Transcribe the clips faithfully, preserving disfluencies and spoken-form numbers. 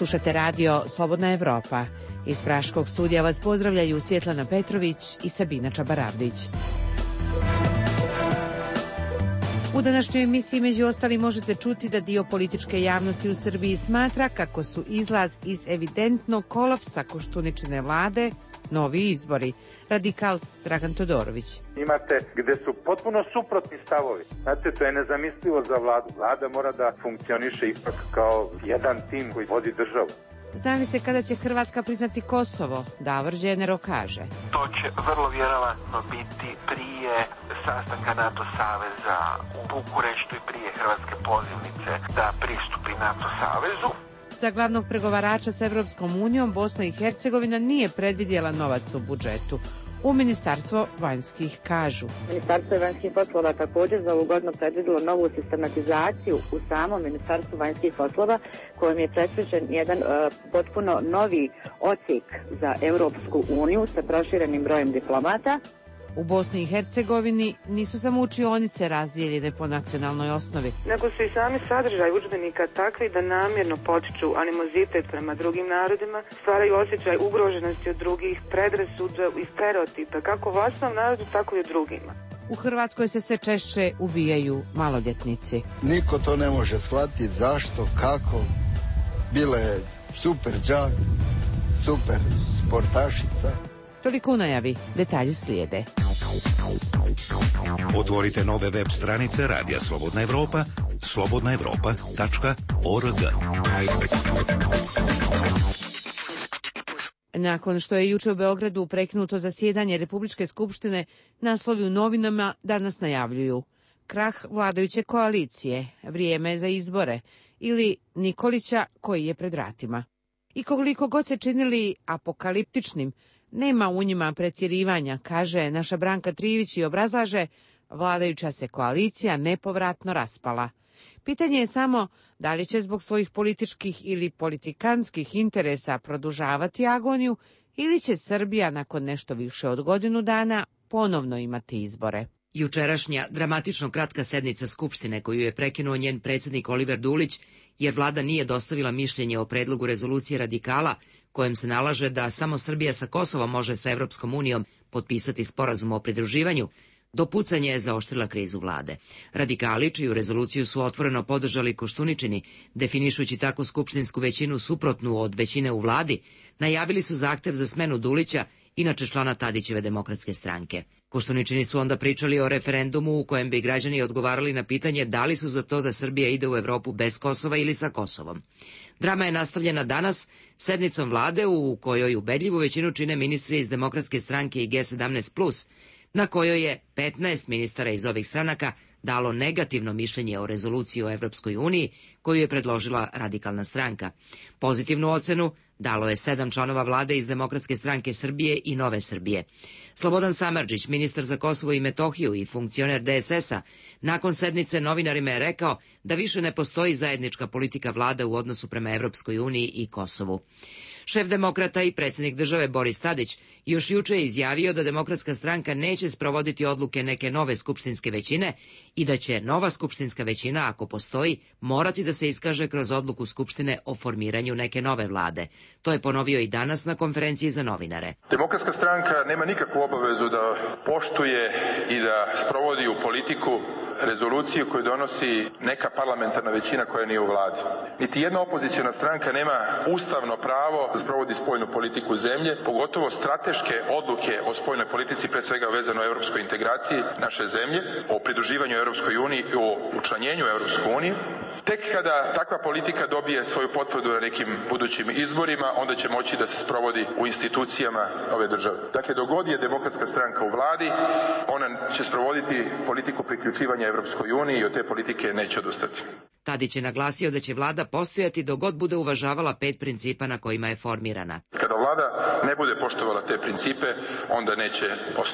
Slušate radio Slobodna Evropa. Iz Praškog studija vas pozdravljaju Svjetlana Petrović i Sabina Čabaravdić. U današnjoj emisiji među ostali možete čuti da dio političke javnosti u Srbiji smatra kako su izlaz iz evidentnog kolapsa Koštuničine vlade novi izbori. Radikal Dragan Todorović. Imate gde su potpuno suprotni stavovi. Znate, to je nezamislivo za vladu. Vlada mora da funkcioniše ipak kao jedan tim koji vodi državu. Zna li se kada će Hrvatska priznati Kosovo? Davor Ženero kaže. To će vrlo vjerovatno biti prije sastanka NATO saveza u Bukureštu i prije hrvatske pozivnice da pristupi NATO savezu. Za glavnog pregovarača s Evropskom unijom Bosna i Hercegovina nije predvidjela novac u budžetu. U Ministarstvo vanjskih kažu. Ministarstvo vanjskih poslova također za ovu godinu predvidjelo novu sistematizaciju u samom Ministarstvu vanjskih poslova kojim je predviđen jedan uh, potpuno novi odsjek za Europsku uniju sa proširenim brojem diplomata. U Bosni i Hercegovini nisu samo učionice razdijeljene po nacionalnoj osnovi. Nego su i sami sadržaj udžbenika takvi da namjerno potiču animozitet prema drugim narodima, stvaraju osjećaj ugroženosti od drugih, predrasuda i stereotipa, kako u vlastnom narodu, tako i u drugima. U Hrvatskoj se sve češće ubijaju maloljetnici. Niko to ne može shvatiti zašto, kako. Bila je super đak, super sportašica. Toliko u najavi, detalji slijede. Otvorite nove web stranice Radija Slobodna Evropa, slobodna evropa tačka org. Nakon što je juče u Beogradu prekinuto zasjedanje Republičke skupštine, naslovi u novinama danas najavljuju: krah vladajuće koalicije, vrijeme za izbore ili Nikolića koji je pred vratima. I koliko god se činili apokaliptičnim, nema u njima pretjerivanja, kaže naša Branka Trivić i obrazlaže, vladajuća se koalicija nepovratno raspala. Pitanje je samo da li će zbog svojih političkih ili politikanskih interesa produžavati agoniju ili će Srbija nakon nešto više od godinu dana ponovno imati izbore. Jučerašnja dramatično kratka sednica Skupštine koju je prekinuo njen predsjednik Oliver Dulić, jer vlada nije dostavila mišljenje o predlogu rezolucije radikala, kojem se nalaže da samo Srbija sa Kosovom može sa Evropskom unijom potpisati sporazum o pridruživanju, do pucanja je zaoštrila krizu vlade. Radikali, čiju rezoluciju su otvoreno podržali Koštuničini, definišući tako skupštinsku većinu suprotnu od većine u vladi, najavili su zahtev za smenu Dulića, inače člana Tadićeve demokratske stranke. Koštuničini su onda pričali o referendumu u kojem bi građani odgovarali na pitanje da li su za to da Srbija ide u Evropu bez Kosova ili sa Kosovom. Drama je nastavljena danas sednicom vlade u kojoj ubedljivu većinu čine ministri iz demokratske stranke i G sedamnaest plus, na kojoj je petnaest ministara iz ovih stranaka dalo negativno mišljenje o rezoluciji o Evropskoj uniji koju je predložila radikalna stranka. Pozitivnu ocenu dalo je sedam članova vlade iz Demokratske stranke Srbije i Nove Srbije. Slobodan Samardžić, ministar za Kosovo i Metohiju i funkcioner D S S-a, nakon sednice novinarima je rekao da više ne postoji zajednička politika vlada u odnosu prema Evropskoj uniji i Kosovu. Šef demokrata i predsjednik države Boris Tadić još juče je izjavio da Demokratska stranka neće sprovoditi odluke neke nove skupštinske većine i da će nova skupštinska većina, ako postoji, morati da se iskaže kroz odluku Skupštine o formiranju neke nove vlade. To je ponovio i danas na konferenciji za novinare. Demokratska stranka nema nikakvu obavezu da poštuje i da sprovodi u politiku rezoluciju koju donosi neka parlamentarna većina koja nije u vladi. Niti jedna opoziciona stranka nema ustavno pravo da sprovodi spoljnu politiku zemlje, pogotovo strateške odluke o spoljnoj politici, pre svega vezano o evropskoj integraciji naše zemlje, o pridruživanju Evropskoj uniji i o učlanjenju Evropskoj uniji. Tek kada takva politika dobije svoju potvrdu na nekim budućim izborima, onda će moći da se sprovodi u institucijama ove države. Dakle, dok god je Demokratska stranka u vladi, ona će sprovoditi politiku priključivanja Evropskoj uniji i od te politike neće odustati. Tadić je naglasio da će vlada postojati dok god bude uvažavala pet principa na kojima je formirana. Kada vlada ne bude poštovala te principe, onda neće postojati.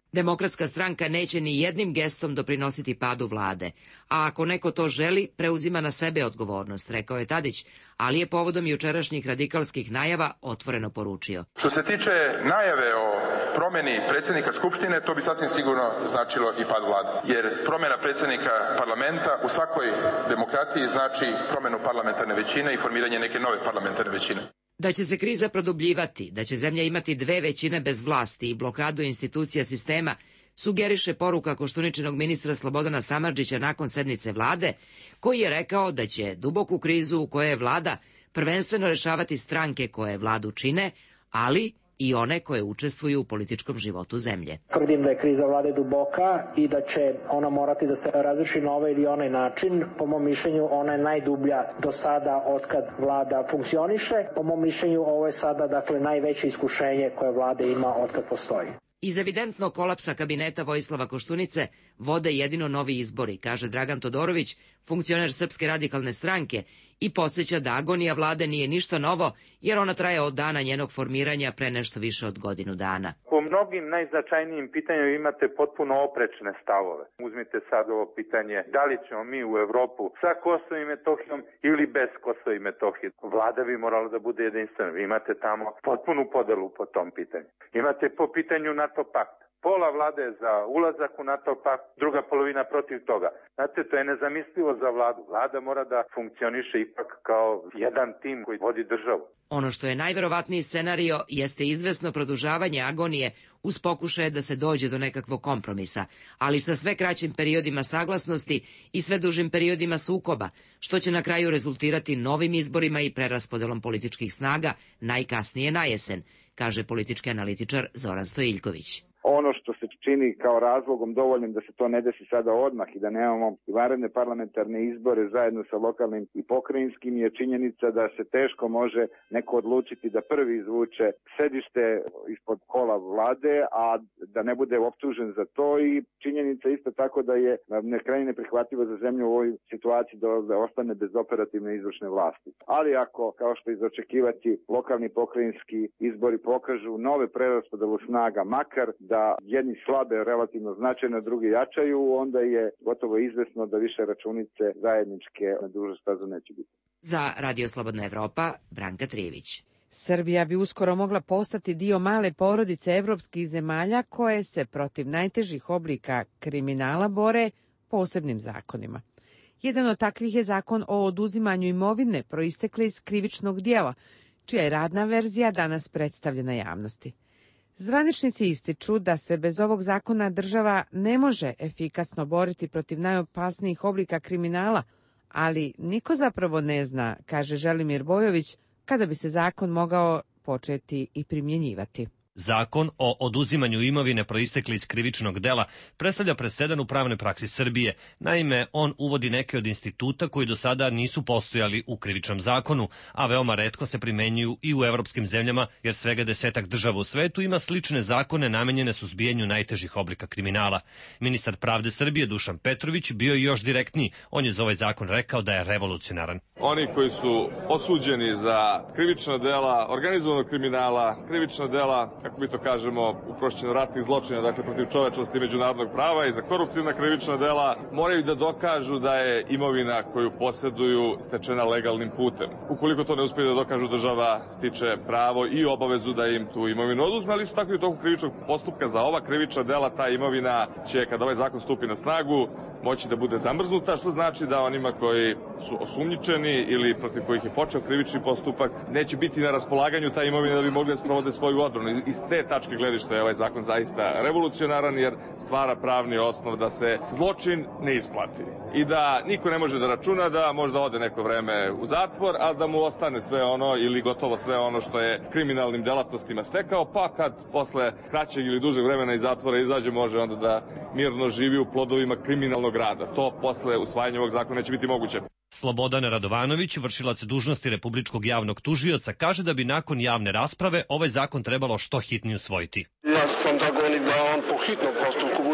Demokratska stranka neće ni jednim gestom doprinositi padu vlade, a ako neko to želi, preuzima na sebe odgovornost, rekao je Tadić, ali je povodom jučerašnjih radikalskih najava otvoreno poručio. Što se tiče najave o promjeni predsjednika Skupštine, to bi sasvim sigurno značilo i pad vlade, jer promjena predsjednika parlamenta u svakoj demokratiji znači promjenu parlamentarne većine i formiranje neke nove parlamentarne većine. Da će se kriza produbljivati, da će zemlja imati dve većine bez vlasti i blokadu institucija sistema, sugeriše poruka Koštuničinog ministra Slobodana Samardžića nakon sednice vlade, koji je rekao da će duboku krizu u kojoj je vlada prvenstveno rešavati stranke koje vladu čine, ali i one koje učestvuju u političkom životu zemlje. Tvrdim da je kriza vlade duboka i da će ona morati da se razreši na ovaj ili onaj način. Po mom mišljenju ona je najdublja do sada otkad vlada funkcioniše. Po mom mišljenju ovo je sada dakle najveće iskušenje koje vlada ima otkad postoji. Iz evidentnog kolapsa kabineta Vojislava Koštunice vode jedino novi izbori, kaže Dragan Todorović, funkcioner Srpske radikalne stranke, i podsjeća da agonija vlade nije ništa novo, jer ona traje od dana njenog formiranja pre nešto više od godinu dana. Po mnogim najznačajnijim pitanjima imate potpuno oprečne stavove. Uzmite sad ovo pitanje, da li ćemo mi u Evropu sa Kosovom i Metohijom ili bez Kosova i Metohije. Vlada bi morala da bude jedinstvena. Vi imate tamo potpunu podelu po tom pitanju. Imate po pitanju NATO pakta. Pola vlade je za ulazak u NATO pakt, druga polovina protiv toga. Znate, to je nezamislivo za vladu. Vlada mora da funkcioniše ipak kao jedan tim koji vodi državu. Ono što je najverovatniji scenario jeste izvesno produžavanje agonije uz pokušaje da se dođe do nekakvog kompromisa, ali sa sve kraćim periodima saglasnosti i sve dužim periodima sukoba, što će na kraju rezultirati novim izborima i preraspodelom političkih snaga najkasnije na jesen, kaže politički analitičar Zoran Stojiljković. Ono što se čini kao razlogom dovoljnim da se to ne desi sada odmah i da nemamo vanredne parlamentarne izbore zajedno sa lokalnim i pokrajinskim je činjenica da se teško može neko odlučiti da prvi izvuče sedište ispod kola vlade, a da ne bude optužen za to, i činjenica isto tako da je krajnje neprihvatljivo za zemlju u ovoj situaciji da ostane bez operativne izvršne vlasti. Ali ako, kao što je očekivati, lokalni i pokrajinski izbori pokažu nove preraspodelu snaga, makar da jedni slabe relativno značajno, drugi jačaju, onda je gotovo izvesno da više računice zajedničke na dužu stazu neće biti. Za Radio Slobodna Evropa, Branka Trijević. Srbija bi uskoro mogla postati dio male porodice evropskih zemalja koje se protiv najtežih oblika kriminala bore posebnim zakonima. Jedan od takvih je zakon o oduzimanju imovine proistekle iz krivičnog dijela, čija je radna verzija danas predstavljena javnosti. Zvaničnici ističu da se bez ovog zakona država ne može efikasno boriti protiv najopasnijih oblika kriminala, ali niko zapravo ne zna, kaže Želimir Bojović, kada bi se zakon mogao početi i primjenjivati. Zakon o oduzimanju imovine proistekli iz krivičnog dela predstavlja presedan u pravnoj praksi Srbije. Naime, on uvodi neke od instituta koji do sada nisu postojali u krivičnom zakonu, a veoma retko se primenjuju i u evropskim zemljama, jer svega desetak država u svetu ima slične zakone namenjene suzbijanju najtežih oblika kriminala. Ministar pravde Srbije Dušan Petrović bio je još direktniji. On je za ovaj zakon rekao da je revolucionaran. Oni koji su osuđeni za krivična dela, organizovanog kriminala, krivična dela, kako mi to kažemo, uprošćeno ratnih zločina, dakle protiv čovečnosti i međunarodnog prava, i za koruptivna krivična dela, moraju da dokažu da je imovina koju posjeduju stečena legalnim putem. Ukoliko to ne uspije da dokažu, država stiče pravo i obavezu da im tu imovinu oduzme, ali isto tako i u toku krivičnog postupka za ova krivična dela ta imovina će, kada ovaj zakon stupi na snagu, moći da bude zamrznuta, što znači da onima koji su osumnjičeni ili protiv kojih je počeo krivični postupak neće biti na raspolaganju ta imovina da bi mogli da sprovode svoju odbranu. Iz te tačke gledišta je ovaj zakon zaista revolucionaran, jer stvara pravni osnov da se zločin ne isplati i da niko ne može da računa da možda ode neko vreme u zatvor, a da mu ostane sve ono ili gotovo sve ono što je kriminalnim delatnostima stekao, pa kad posle kraćeg ili dužeg vremena iz zatvora izađe, može onda da mirno živi u plodovima kriminalnog rada. To posle usvajanja ovog zakona neće biti moguće. Slobodan Radovanović, vršilac dužnosti Republičkog javnog tužioca, kaže da bi nakon javne rasprave ovaj zakon trebalo što hitnije usvojiti. Ja sam zagovornik da on po hitnom postupku bude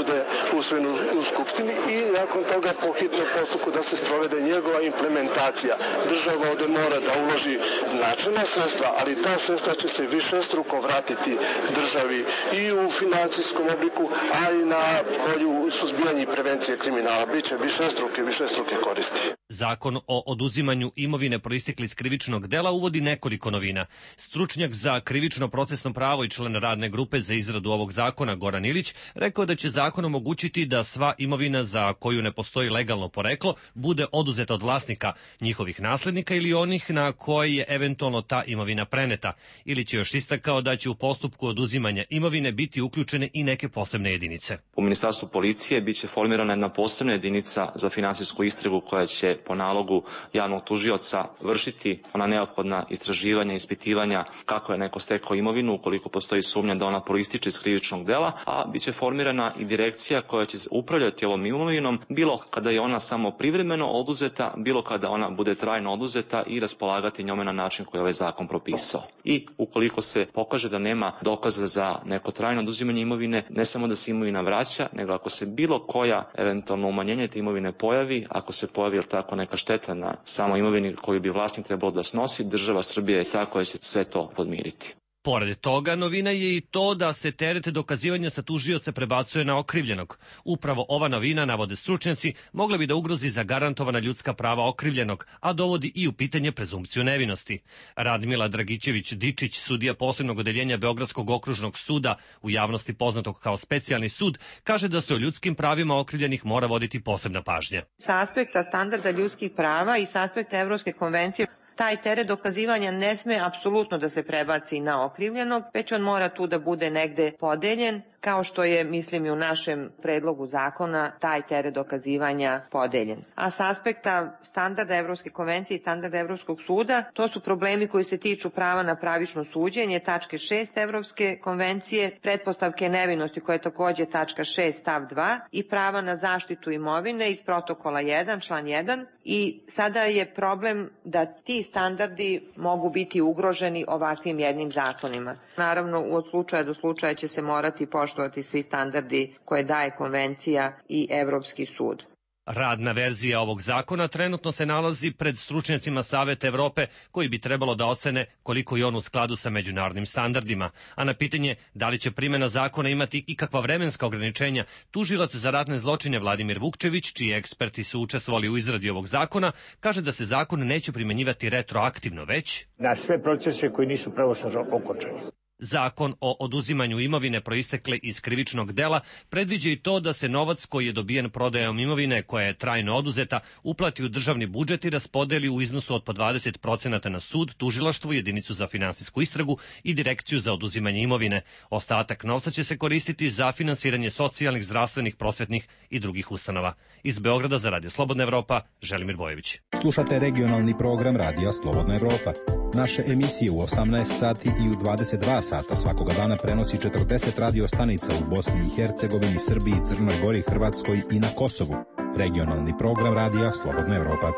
usvojen u Skupštini i nakon toga po hitnom postupku da se sprovede njegova implementacija. Država ovde mora da uloži značajna sredstva, ali ta sredstva će se višestruko vratiti državi i u finansijskom obliku, a i na polju suzbijanja i prevencije kriminala. Biće višestruke, višestruke koristi. Zakon o oduzimanju imovine proistekle iz krivičnog dela uvodi nekoliko novina. Stručnjak za krivično procesno pravo i član radne grupe za izradu ovog zakona Goran Ilić rekao da će zakon omogućiti da sva imovina za koju ne postoji legalno poreklo bude oduzeta od vlasnika, njihovih naslednika ili onih na koje je eventualno ta imovina preneta. Ilić je još istakao da će u postupku oduzimanja imovine biti uključene i neke posebne jedinice. U Ministarstvu policije biće formirana jedna posebna jedinica za finansijsku istragu koja će po nalogu javnog tužioca vršiti ona neophodna istraživanja i ispitivanja kako je neko stekao imovinu ukoliko postoji sumnja da ona proističe iz krivičnog dela, a biće formirana i direkcija koja će upravljati ovom imovinom bilo kada je ona samo privremeno oduzeta, bilo kada ona bude trajno oduzeta i raspolagati njome na način koji je ovaj zakon propisao. I ukoliko se pokaže da nema dokaza za neko trajno oduzimanje imovine, ne samo da se imovina vraća, nego ako se bilo koja eventualno umanjenje te imovine pojavi, ako se pojavi tako neka šteta na samo imovini koju bi vlasnik trebalo da snosi, država Srbije je ta koja će sve to podmiriti. Pored toga, novina je i to da se teret dokazivanja sa tužioca prebacuje na okrivljenog. Upravo ova novina, navode stručnjaci, mogla bi da ugrozi zagarantovana ljudska prava okrivljenog, a dovodi i u pitanje prezumpciju nevinosti. Radmila Dragićević-Dičić, sudija posebnog odeljenja Beogradskog okružnog suda, u javnosti poznatog kao specijalni sud, kaže da se o ljudskim pravima okrivljenih mora voditi posebna pažnja. Sa aspekta standarda ljudskih prava i sa aspekta Evropske konvencije, taj teret dokazivanja ne sme apsolutno da se prebaci na okrivljenog, već on mora tu da bude negde podeljen, kao što je, mislim, i u našem predlogu zakona taj teret dokazivanja podeljen. A sa aspekta standarda Evropske konvencije i standarda Evropskog suda, to su problemi koji se tiču prava na pravično suđenje, tačke šest Evropske konvencije, pretpostavke nevinosti koja je takođe tačka šest stav dva i prava na zaštitu imovine iz protokola jedan, član jedan. I sada je problem da ti standardi mogu biti ugroženi ovakvim jednim zakonima. Naravno, od slučaja do slučaja će se morati poštovati svi standardi koje daje konvencija i Evropski sud. Radna verzija ovog zakona trenutno se nalazi pred stručnjacima Saveta Evrope koji bi trebalo da ocene koliko je on u skladu sa međunarodnim standardima. A na pitanje da li će primjena zakona imati ikakva vremenska ograničenja, tužilac za ratne zločine Vladimir Vukčević, čiji eksperti su učestvovali u izradi ovog zakona, kaže da se zakon neće primenjivati retroaktivno, već na sve procese koji nisu pravosnažno okončani. Zakon o oduzimanju imovine proistekle iz krivičnog dela predviđa i to da se novac koji je dobijen prodajom imovine koja je trajno oduzeta uplati u državni budžet i raspodeli u iznosu od po dvadeset procenata na sud, tužilaštvo, jedinicu za finansijsku istragu i direkciju za oduzimanje imovine. Ostatak novca će se koristiti za finansiranje socijalnih, zdravstvenih, prosvetnih i drugih ustanova. Iz Beograda za Radio Slobodna Evropa, Želimir Bojević. Slušate regionalni program Radija Slobodna Evropa. Naše emisije u osamnaest sati i u dvadeset dva sata svakoga dana prenosi četrdeset radio stanica u Bosni i Hercegovini, Srbiji, Crnoj Gori, Hrvatskoj i na Kosovu. Regionalni program Radija Slobodna Evropa.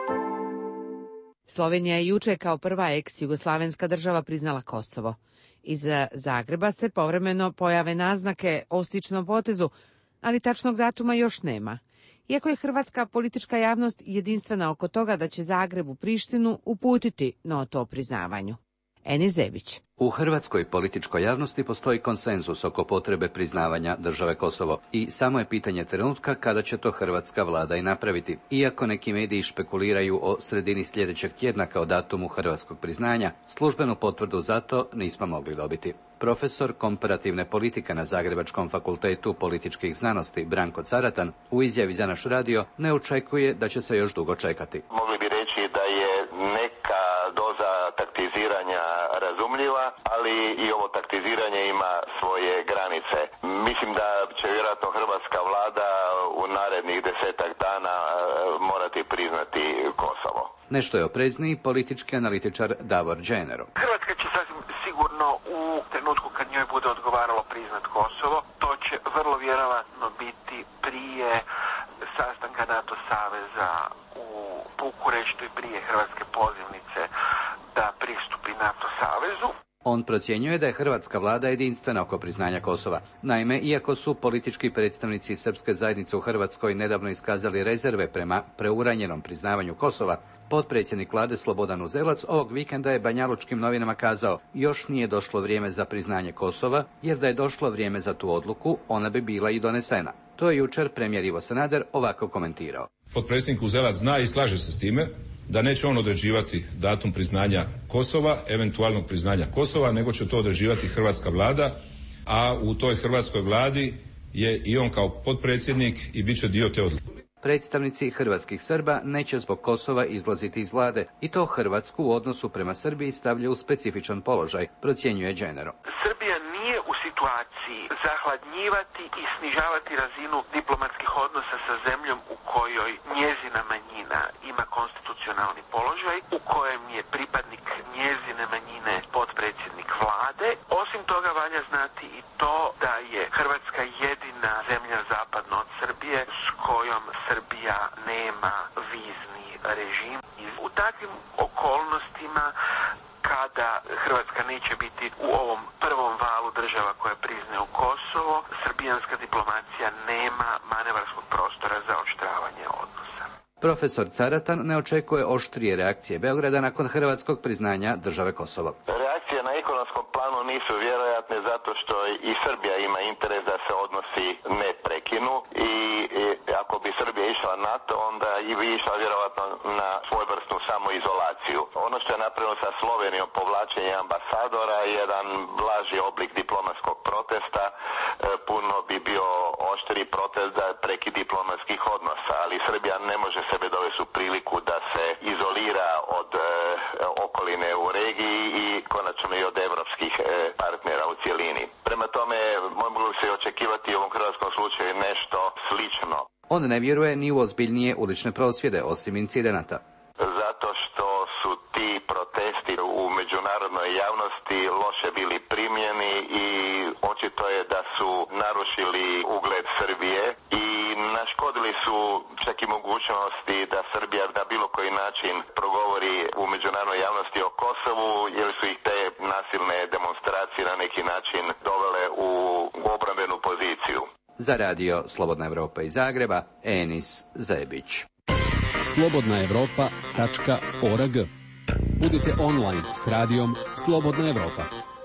Slovenija je juče kao prva ex-jugoslavenska država priznala Kosovo. Iz Zagreba se povremeno pojave naznake o sličnom potezu, ali tačnog datuma još nema. Iako je hrvatska politička javnost jedinstvena oko toga da će Zagreb u Prištinu uputiti na to priznavanju. Eni Zebić. U hrvatskoj političkoj javnosti postoji konsenzus oko potrebe priznavanja države Kosovo i samo je pitanje trenutka kada će to hrvatska vlada i napraviti. Iako neki mediji špekuliraju o sredini sljedećeg tjedna kao datumu hrvatskog priznanja, službenu potvrdu za to nismo mogli dobiti. Profesor komparativne politike na Zagrebačkom fakultetu političkih znanosti Branko Caratan u izjavi za naš radio ne očekuje da će se još dugo čekati. Mogli bi reći da je neka doza taktiziranja razumljiva, ali i ovo taktiziranje ima svoje granice. Mislim da će vjerojatno hrvatska vlada u narednih desetak dana morati priznati Kosovo. Nešto je oprezniji politički analitičar Davor Dženero. Hrvatska će sasvim sigurno u trenutku kad njoj bude odgovaralo priznat Kosovo, to će vrlo vjerovatno biti prije sastanka NATO saveza u Bukureštu i prije hrvatske pozivnice da pristupi NATO savezu. On procjenjuje da je hrvatska vlada jedinstvena oko priznanja Kosova. Naime, iako su politički predstavnici srpske zajednice u Hrvatskoj nedavno iskazali rezerve prema preuranjenom priznavanju Kosova, potpredsjednik vlade Slobodan Uzelac ovog vikenda je banjalučkim novinama kazao: još nije došlo vrijeme za priznanje Kosova, jer da je došlo vrijeme za tu odluku, ona bi bila i donesena. To je jučer premijer Ivo Sanader ovako komentirao. Potpredsjednik Uzelac zna i slaže se s time da neće on određivati datum priznanja Kosova, eventualnog priznanja Kosova, nego će to određivati hrvatska vlada, a u toj hrvatskoj vladi je i on kao potpredsjednik i bit će dio te odluke. Predstavnici hrvatskih Srba neće zbog Kosova izlaziti iz vlade i to Hrvatsku u odnosu prema Srbiji stavlja u specifičan položaj, procjenjuje Dženero. Srbija nije u situaciji zahladnjivati i snižavati razinu diplomatskih odnosa sa zemljom u kojoj njezina manjina ima konstitucionalni položaj, u kojem je pripadnik njezine manjine potpredsjednik vlade. Osim toga valja znati i to da je Hrvatska jedina zemlja zapadno od Srbije s kojom Srbija nema vizni režim. U takvim okolnostima, kada Hrvatska neće biti u ovom prvom valu država koja priznaju Kosovo, srbijanska diplomacija nema manevarskog prostora za oštravanje odnosa. Profesor Caratan ne očekuje oštrije reakcije Beograda nakon hrvatskog priznanja države Kosovo. Reakcije na ekonomskom planu nisu vjerojatne zato što i Srbija ima interes da se odnosi ne prekinu i, i ako bi Srbija išla na to, onda i bi išla vjerojatno na svojevrsnu samoizolaciju. Ono što je napravljeno sa Slovenijom, povlačenje ambasadora, jedan blaži oblik diplomatskog protesta, puno bi bio oštri protest da preki diplomatskih odnosa, ali Srbija ne može sebe dovesti u priliku da se izolira od e, okoline u regiji i konačno i od evropskih e, partnera u cjelini. Prema tome, moglo se očekivati u ovom hrvatskom slučaju nešto slično. On ne vjeruje ni u ozbiljnije ulične prosvjede, osim incidenata. Zato što su ti protesti u međunarodnoj javnosti loše bili primljeni i očito je da su narušili ugled Srbije i naškodili su čak i mogućnosti da Srbija na bilo koji način progovori u međunarodnoj javnosti o Kosovu, jer su ih te nasilne demonstracije na neki način dovele u obrambenu poziciju. Za radio Slobodna Evropa iz Zagreba, Enis Zebić. slobodna evropa tačka org. Budite online s radijom Slobodna Evropa.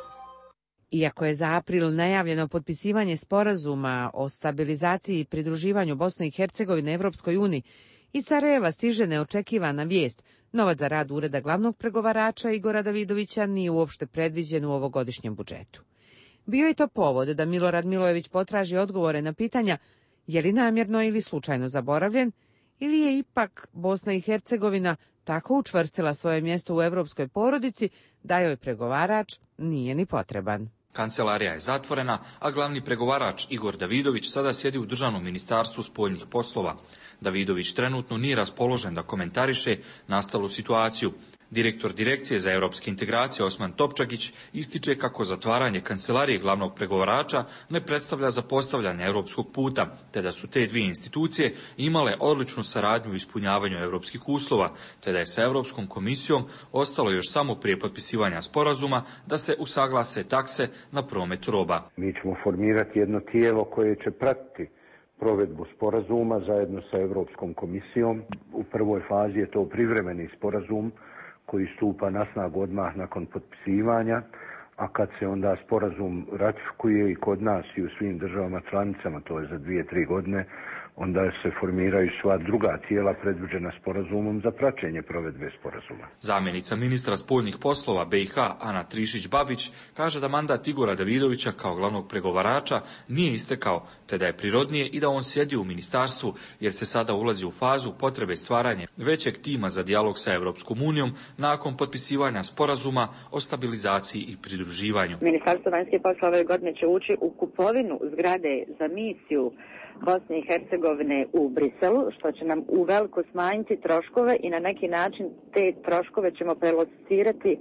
Iako je za april najavljeno potpisivanje sporazuma o stabilizaciji i pridruživanju Bosne i Hercegovine Evropskoj uniji, iz Sarajeva stiže neočekivana vijest. Novac za rad Ureda glavnog pregovarača Igora Davidovića nije uopšte predviđen u ovogodišnjem budžetu. Bio je to povod da Milorad Milojević potraži odgovore na pitanja je li namjerno ili slučajno zaboravljen, ili je ipak Bosna i Hercegovina tako učvrstila svoje mjesto u evropskoj porodici da joj pregovarač nije ni potreban. Kancelarija je zatvorena, a glavni pregovarač Igor Davidović sada sjedi u Državnom ministarstvu spoljnih poslova. Davidović trenutno nije raspoložen da komentariše nastalu situaciju. Direktor Direkcije za europske integracije Osman Topčagić ističe kako zatvaranje kancelarije glavnog pregovarača ne predstavlja zapostavljanje europskog puta, te da su te dvije institucije imale odličnu saradnju u ispunjavanju europskih uslova, te da je sa Europskom komisijom ostalo još samo prije potpisivanja sporazuma da se usaglase takse na promet roba. Mi ćemo formirati jedno tijelo koje će pratiti provedbu sporazuma zajedno sa Europskom komisijom. U prvoj fazi je to privremeni sporazum koji stupa na snagu odmah nakon potpisivanja, a kad se onda sporazum ratifikuje i kod nas i u svim državama članicama, to je za dvije, tri godine, onda se formiraju sva druga tijela predviđena sporazumom za praćenje provedbe sporazuma. Zamjenica ministra spoljnih poslova B i H Ana Trišić-Babić kaže da mandat Igora Davidovića kao glavnog pregovarača nije istekao, te da je prirodnije i da on sjedi u ministarstvu, jer se sada ulazi u fazu potrebe stvaranja većeg tima za dijalog sa Europskom unijom nakon potpisivanja sporazuma o stabilizaciji i pridruživanju. Ministarstvo vanjskih poslova ove godine će ući u kupovinu zgrade za misiju Bosne i Hercegovine u Briselu, što će nam uveliko smanjiti troškove i na neki način te troškove ćemo prelocirati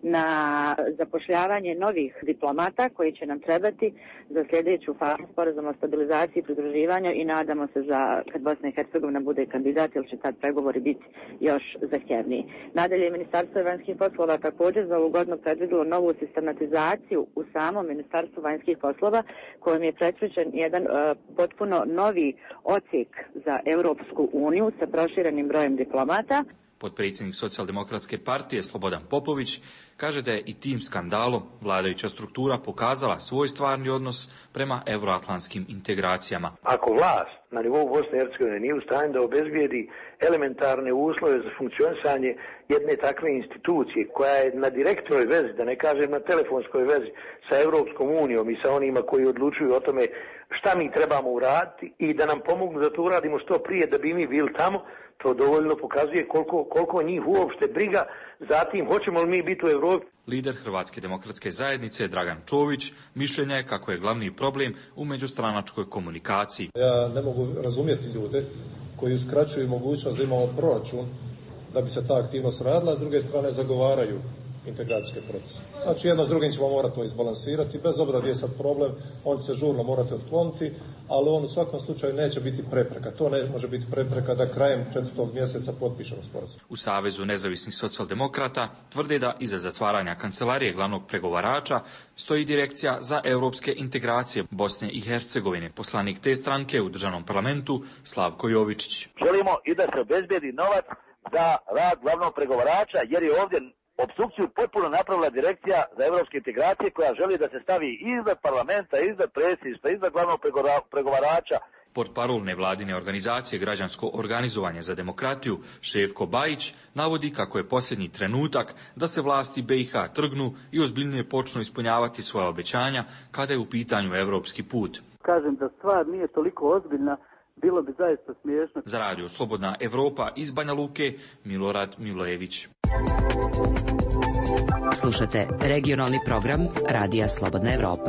na zapošljavanje novih diplomata koji će nam trebati za sljedeću fazu sporazuma o stabilizaciji i pridruživanju i nadamo se za kad Bosna i Hercegovina bude kandidat, jer će tad pregovori biti još zahtjevniji. Nadalje, Ministarstvo vanjskih poslova također za ovu godinu predvidjelo novu sistematizaciju u samom Ministarstvu vanjskih poslova kojom je predviđen jedan uh, potpuno novi odsjek za Europsku uniju sa proširenim brojem diplomata. Potpredsjednik Socijaldemokratske partije Slobodan Popović kaže da je i tim skandalom vladajuća struktura pokazala svoj stvarni odnos prema euroatlantskim integracijama. Ako vlast na nivou Bosne i Hercegovine nije u stanju da obezbijedi elementarne uslove za funkcionisanje jedne takve institucije koja je na direktnoj vezi, da ne kažem na telefonskoj vezi sa Europskom unijom i sa onima koji odlučuju o tome šta mi trebamo uraditi i da nam pomognu da to uradimo što prije da bi mi bili tamo, to dovoljno pokazuje koliko, koliko njih uopšte briga zatim hoćemo li mi biti u Evropi. Lider Hrvatske demokratske zajednice Dragan Čović mišljenja je kako je glavni problem u međustranačkoj komunikaciji. Ja ne mogu razumjeti ljude koji uskraćuju mogućnost da imamo proračun da bi se ta aktivnost radila, a s druge strane zagovaraju integracijske procese. Znači jedno s drugim ćemo morati to izbalansirati, bez obzira gdje je sad problem, on će se žurno morati otkloniti, ali on u svakom slučaju neće biti prepreka. To ne može biti prepreka da krajem četvrtog mjeseca potpišemo sporazum. U Savezu nezavisnih socijaldemokrata tvrde da iza zatvaranja kancelarije glavnog pregovarača stoji Direkcija za europske integracije Bosne i Hercegovine. Poslanik te stranke u državnom parlamentu Slavko Jovičić. Želimo i da se obezbedi novac za rad glavnog pregovarača, jer je ovdje opstrukciju potpuno napravila Direkcija za europske integracije koja želi da se stavi iznad parlamenta, iznad predsjedništva, iznad glavnog pregovarača. Portparol nevladine organizacije Građansko organizovanje za demokratiju Šefko Bajić navodi kako je posljednji trenutak da se vlasti B i H trgnu i ozbiljnije počnu ispunjavati svoja obećanja kada je u pitanju evropski put. Kažem da stvar nije toliko ozbiljna, bilo bi zaista smiješno. Za radio Slobodna Evropa iz Banja Luke, Milorad Milojević. Slušate regionalni program Radija Slobodna Evropa.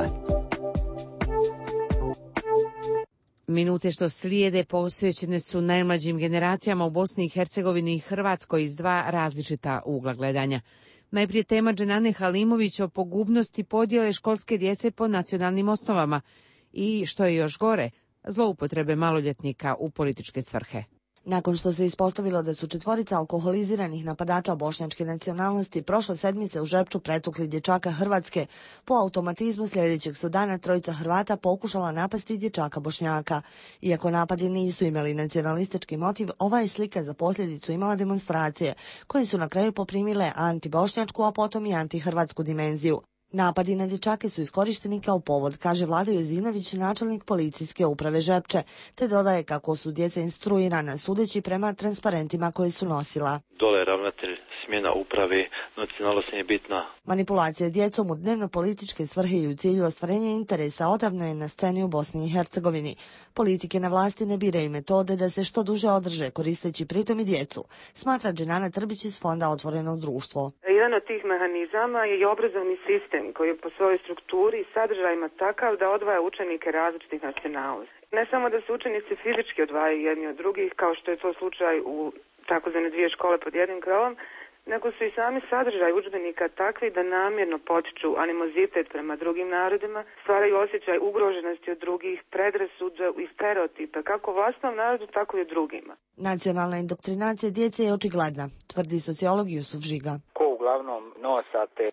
Minute što slijede posvećene su najmlađim generacijama u Bosni i Hercegovini i Hrvatskoj iz dva različita ugla gledanja. Najprije tema Dženane Halimović o pogubnosti podjele školske djece po nacionalnim osnovama i, što je još gore, zloupotrebe maloljetnika u političke svrhe. Nakon što se ispostavilo da su četvorica alkoholiziranih napadača bošnjačke nacionalnosti prošle sedmice u Žepču pretukli dječaka Hrvatske, po automatizmu sljedećeg su dana trojica Hrvata pokušala napasti dječaka Bošnjaka. Iako napadi nisu imali nacionalistički motiv, ova je slika za posljedicu imala demonstracije, koje su na kraju poprimile antibošnjačku, a potom i antihrvatsku dimenziju. Napadi na dječake su iskorišteni kao povod, kaže Vlado Jozinović, načelnik policijske uprave Žepče, te dodaje kako su djeca instruirana sudeći prema transparentima koje su nosila. Dole je ravnatelj, smjena uprave, nacionalnost nije bitna. Manipulacija djecom u dnevno-političke svrhe i u cilju ostvarenja interesa odavno je na sceni u Bosni i Hercegovini. Politike na vlasti ne biraju metode da se što duže održe, koristeći pritom i djecu, smatra Dženana Trbić iz Fonda Otvoreno društvo. Jedan od tih mehanizama je i obrazovni sistem koji je po svojoj strukturi i sadržajima takav da odvaja učenike različitih nacionalnosti. Ne samo da se učenici fizički odvajaju jedni od drugih, kao što je to slučaj u takozvane dvije škole pod jednim krovom, nego su i sami sadržaj udžbenika takvi da namjerno potiču animozitet prema drugim narodima, stvaraju osjećaj ugroženosti od drugih, predrasuđa i stereotipe, kako u vlastnom narodu, tako i u drugima. Nacionalna indoktrinacija djece je očigledna, tvrdi sociolog Jusuf Žiga. Ko uglavnom nosate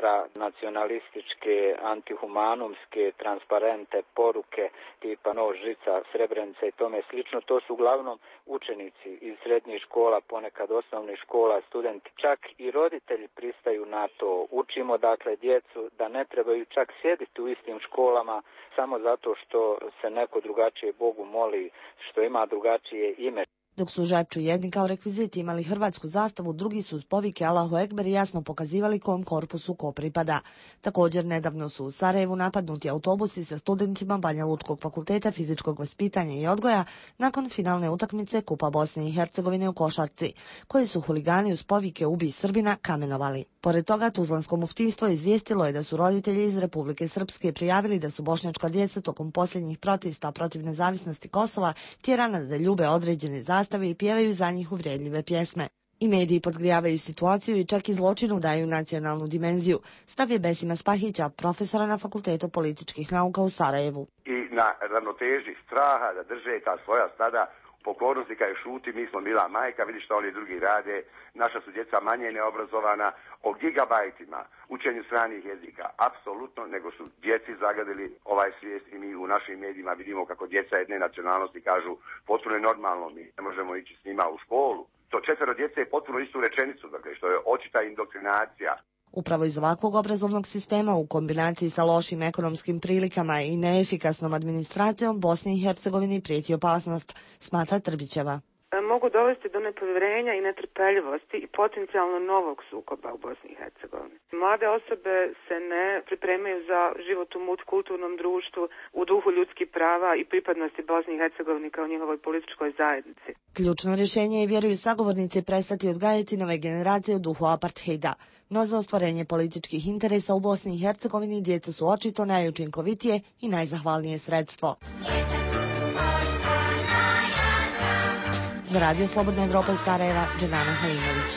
ultranacionalističke, antihumanumske, transparente poruke tipa nož, žica, srebrenica i tome slično, to su uglavnom učenici iz srednjih škola, ponekad osnovnih škola, studenti. Čak i roditelji pristaju na to. Učimo dakle djecu da ne trebaju čak sjediti u istim školama samo zato što se neko drugačije Bogu moli, što ima drugačije ime. Dok su u Žepču jedni kao rekviziti imali hrvatsku zastavu, drugi su uz povike Allahu Ekber jasno pokazivali kom korpusu ko pripada. Također nedavno su u Sarajevu napadnuti autobusi sa studentima Banja Lučkog fakulteta fizičkog vaspitanja i odgoja nakon finalne utakmice Kupa Bosne i Hercegovine u košarci, koje su huligani uz povike Ubij Srbina kamenovali. Pored toga, Tuzlansko muftijstvo izvijestilo je da su roditelji iz Republike Srpske prijavili da su bošnjačka djeca tokom posljednjih protesta protiv nezavisnosti Kosova tjerana da ljube određene zastave i pjevaju za njih uvredljive pjesme. I mediji podgrijavaju situaciju i čak i zločinu daju nacionalnu dimenziju. Stav je Besima Spahića, profesora na Fakultetu političkih nauka u Sarajevu. I na ravnoteži straha da drže ta svoja stada pokornosti, kada šuti, mi smo bila majka, vidi što oni drugi rade, naša su djeca manje neobrazovana, o gigabajtima, učenju stranih jezika, apsolutno, nego su djeci zagadili ovaj svijest i mi u našim medijima vidimo kako djeca jedne nacionalnosti kažu potpuno je normalno, mi ne možemo ići s njima u školu. To četvero djece je potpuno istu rečenicu, dakle, što je očita indoktrinacija. Upravo iz ovakvog obrazovnog sistema u kombinaciji sa lošim ekonomskim prilikama i neefikasnom administracijom Bosni i Hercegovini prijeti opasnost, smatra Trbićeva. Mogu dovesti do nepovjerenja i netrpeljivosti i potencijalno novog sukoba u Bosni i Hercegovini. Mlade osobe se ne pripremaju za život u multikulturnom društvu u duhu ljudskih prava i pripadnosti Bosni i Hercegovini kao njihovoj političkoj zajednici. Ključno rješenje je, vjeruju sagovornici, prestati odgajati nove generacije u duhu apartheida. No za ostvarenje političkih interesa u Bosni i Hercegovini djeca su očito najučinkovitije i najzahvalnije sredstvo. Za Radio Slobodna Evropa iz Sarajeva, Dženana Halimović.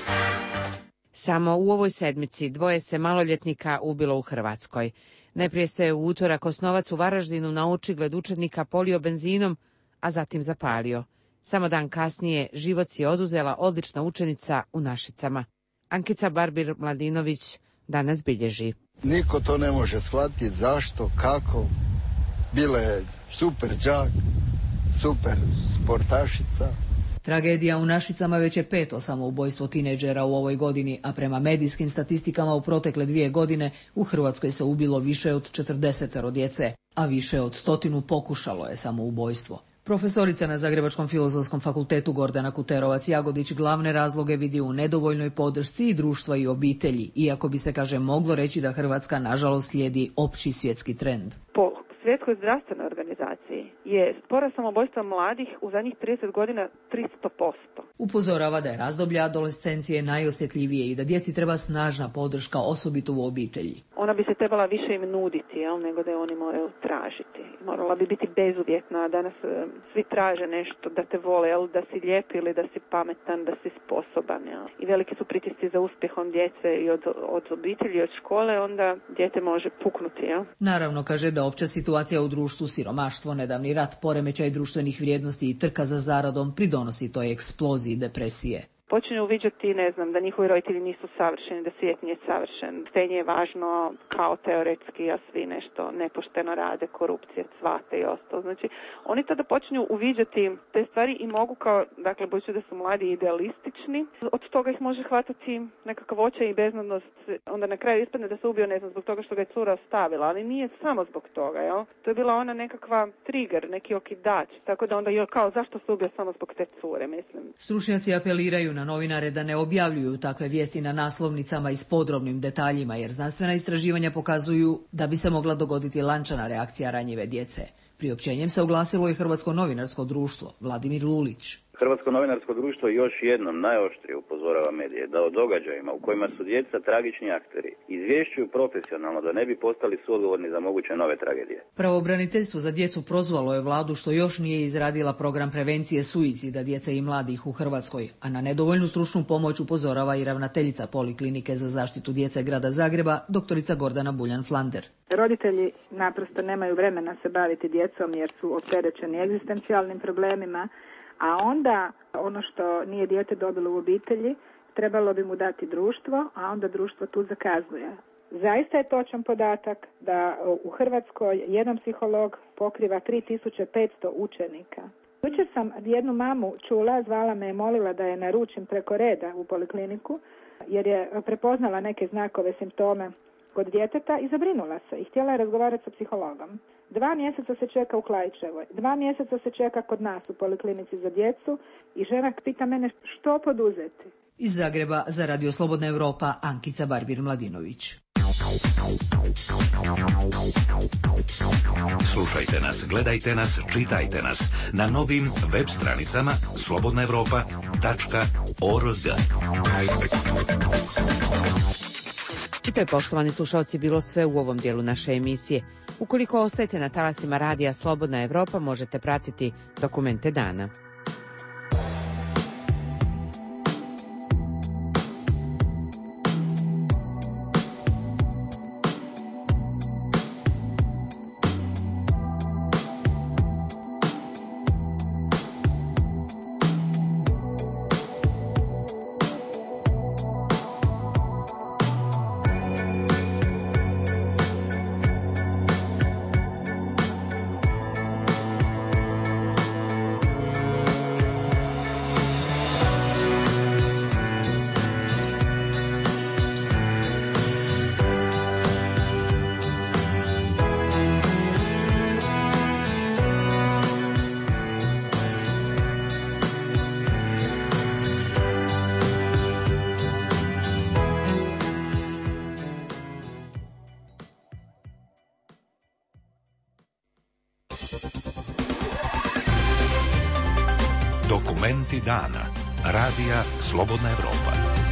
Samo u ovoj sedmici dvoje se maloljetnika ubilo u Hrvatskoj. Najprije se u utorak osnovac u Varaždinu na očigled učenika polio benzinom, a zatim zapalio. Samo dan kasnije život si je oduzela odlična učenica u Našicama. Ankica Barbir Mladinović danas bilježi. Niko to ne može shvatiti zašto, kako. Bila je super đak, super sportašica. Tragedija u Našicama već je peto samoubojstvo tinejdžera u ovoj godini, a prema medijskim statistikama u protekle dvije godine u Hrvatskoj se ubilo više od četrdesetero djece, a više od stotinu pokušalo je samoubojstvo. Profesorica na Zagrebačkom filozofskom fakultetu Gordana Kuterovac-Jagodić glavne razloge vidi u nedovoljnoj podršci i društva i obitelji, iako bi se, kaže, moglo reći da Hrvatska nažalost slijedi opći svjetski trend. Po Svjetskoj zdravstvenoj organizaciji je porast samoubojstva mladih u zadnjih trideset godina tristo posto. Upozorava da je razdoblje adolescencije najosjetljivije i da djeci treba snažna podrška, osobito u obitelji. Ona bi se trebala više im nuditi, jel, nego da je oni moraju tražiti. Morala bi biti bezuvjetna, danas e, svi traže nešto, da te vole, jel, da si lijep ili da si pametan, da si sposoban. Jel. I veliki su pritisci za uspjehom djece i od, od obitelji, od škole, onda dijete može puknuti. Jel. Naravno, kaže da opća situacija u društvu, siromaštvo, nedavni rat, poremećaj društvenih vrijednosti i trka za zaradom pridonosi toj eksploziji depresije. Počinju uviđati, ne znam, da njihovi roditelji nisu savršeni, da svijet nije savršen. Stenje je važno kao teoretski, a svi nešto nepošteno rade, korupcije, cvate i ostalo. Znači, oni tada počinju uviđati te stvari i mogu kao, dakle, budući da su mladi idealistični, od toga ih može hvatati nekakav očaj i beznadnost. Onda na kraju ispadne da se ubio, ne znam, zbog toga što ga je cura ostavila, ali nije samo zbog toga, jel? To je bila ona nekakva trigger, neki okidač, tako da onda, jel, kao, zašto se ubio samo zbog te cure, mislim. Stručnjaci apeliraju na novinare da ne objavljuju takve vijesti na naslovnicama i s podrobnim detaljima, jer znanstvena istraživanja pokazuju da bi se mogla dogoditi lančana reakcija ranjive djece. Priopćenjem se oglasilo i Hrvatsko novinarsko društvo. Vladimir Lulić. Hrvatsko novinarsko društvo još jednom najoštrije upozorava medije da o događajima u kojima su djeca tragični akteri izvješćuju profesionalno da ne bi postali suodgovorni za moguće nove tragedije. Pravobraniteljstvo za djecu prozvalo je vladu što još nije izradila program prevencije suicida djece i mladih u Hrvatskoj, a na nedovoljnu stručnu pomoć upozorava i ravnateljica Poliklinike za zaštitu djece grada Zagreba, doktorica Gordana Buljan-Flander. Roditelji naprosto nemaju vremena se baviti djecom jer su opterećeni egzistencijalnim problemima, a onda ono što nije dijete dobilo u obitelji trebalo bi mu dati društvo, a onda društvo tu zakazuje. Zaista je točan podatak da u Hrvatskoj jedan psiholog pokriva tri tisuće petsto učenika. Jučer sam jednu mamu čula, zvala me i molila da je naručim preko reda u polikliniku, jer je prepoznala neke znakove, simptome kod djeteta i zabrinula se i htjela je razgovarati sa psihologom. Dva mjeseca se čeka u Klaićevoj, dva mjeseca se čeka kod nas u poliklinici za djecu i žena pita mene što poduzeti. Iz Zagreba za Radio Slobodna Evropa, Ankica Barbir Mladinović. Slušajte nas, gledajte nas, čitajte nas na novim web stranicama slobodna evropa tačka org. I to je, poštovani slušalci, bilo sve u ovom dijelu naše emisije. Ukoliko ostajete na talasima radija Slobodna Evropa, možete pratiti Dokumente dana. Dokumenti dana. Radija Slobodna Evropa.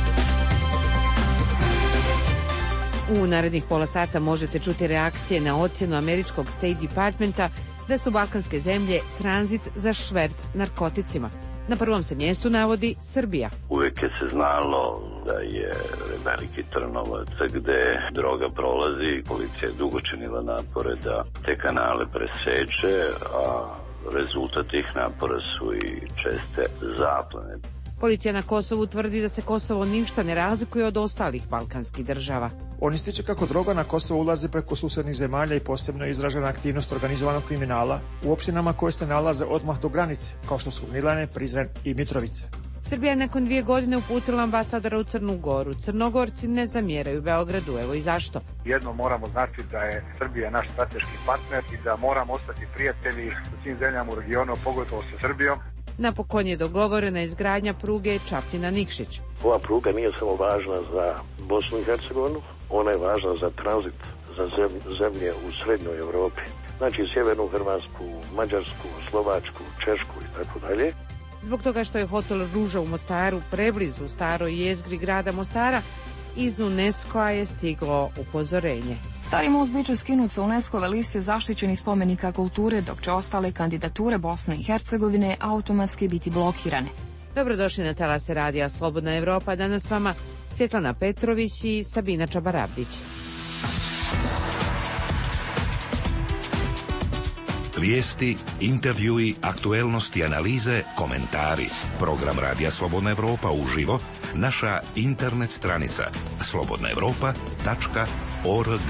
U narednih pola sata možete čuti reakcije na ocjenu američkog State Departmenta da su balkanske zemlje tranzit za šverc narkoticima. Na prvom se mjestu navodi Srbija. Uvijek je se znalo da je veliki Trnovac gde droga prolazi. Policija je dugo činila napore da te kanale preseče, a rezultat tih napora su i česte zaplene. Policija na Kosovu tvrdi da se Kosovo ništa ne razlikuje od ostalih balkanskih država. On ističe kako droga na Kosovo ulazi preko susjednih zemalja i posebno je izražena aktivnost organizovanog kriminala u opštinama koje se nalaze odmah do granice, kao što su Gnjilane, Prizren i Mitrovica. Srbija je nakon dvije godine uputila ambasadora u Crnu Goru. Crnogorci ne zamjeraju Beogradu, evo i zašto. Jedno moramo znati da je Srbija naš strateški partner i da moramo ostati prijatelji sa svim zemljama u regionu, pogotovo sa Srbijom. Napokon je dogovorena izgradnja pruge Čapljina-Nikšić. Ova pruga nije samo važna za Bosnu i Hercegovinu, ona je važna za tranzit za zemlje u srednjoj Evropi. Znači sjevernu Hrvatsku, Mađarsku, Slovačku, Češku i tako dalje. Zbog toga što je hotel Ruža u Mostaru preblizu staroj jezgri grada Mostara, iz UNESCO-a je stiglo upozorenje. Stari most biće skinut sa UNESCO-ve liste zaštićenih spomenika kulture, dok će ostale kandidature Bosne i Hercegovine automatski biti blokirane. Dobrodošli na talase radija Slobodna Evropa. Danas s vama Svjetlana Petrović i Sabina Čabarabdić. Vijesti, intervjui, aktuelnosti, analize, komentari. Program Radija Slobodna Evropa uživo, naša internet stranica slobodna evropa tačka org.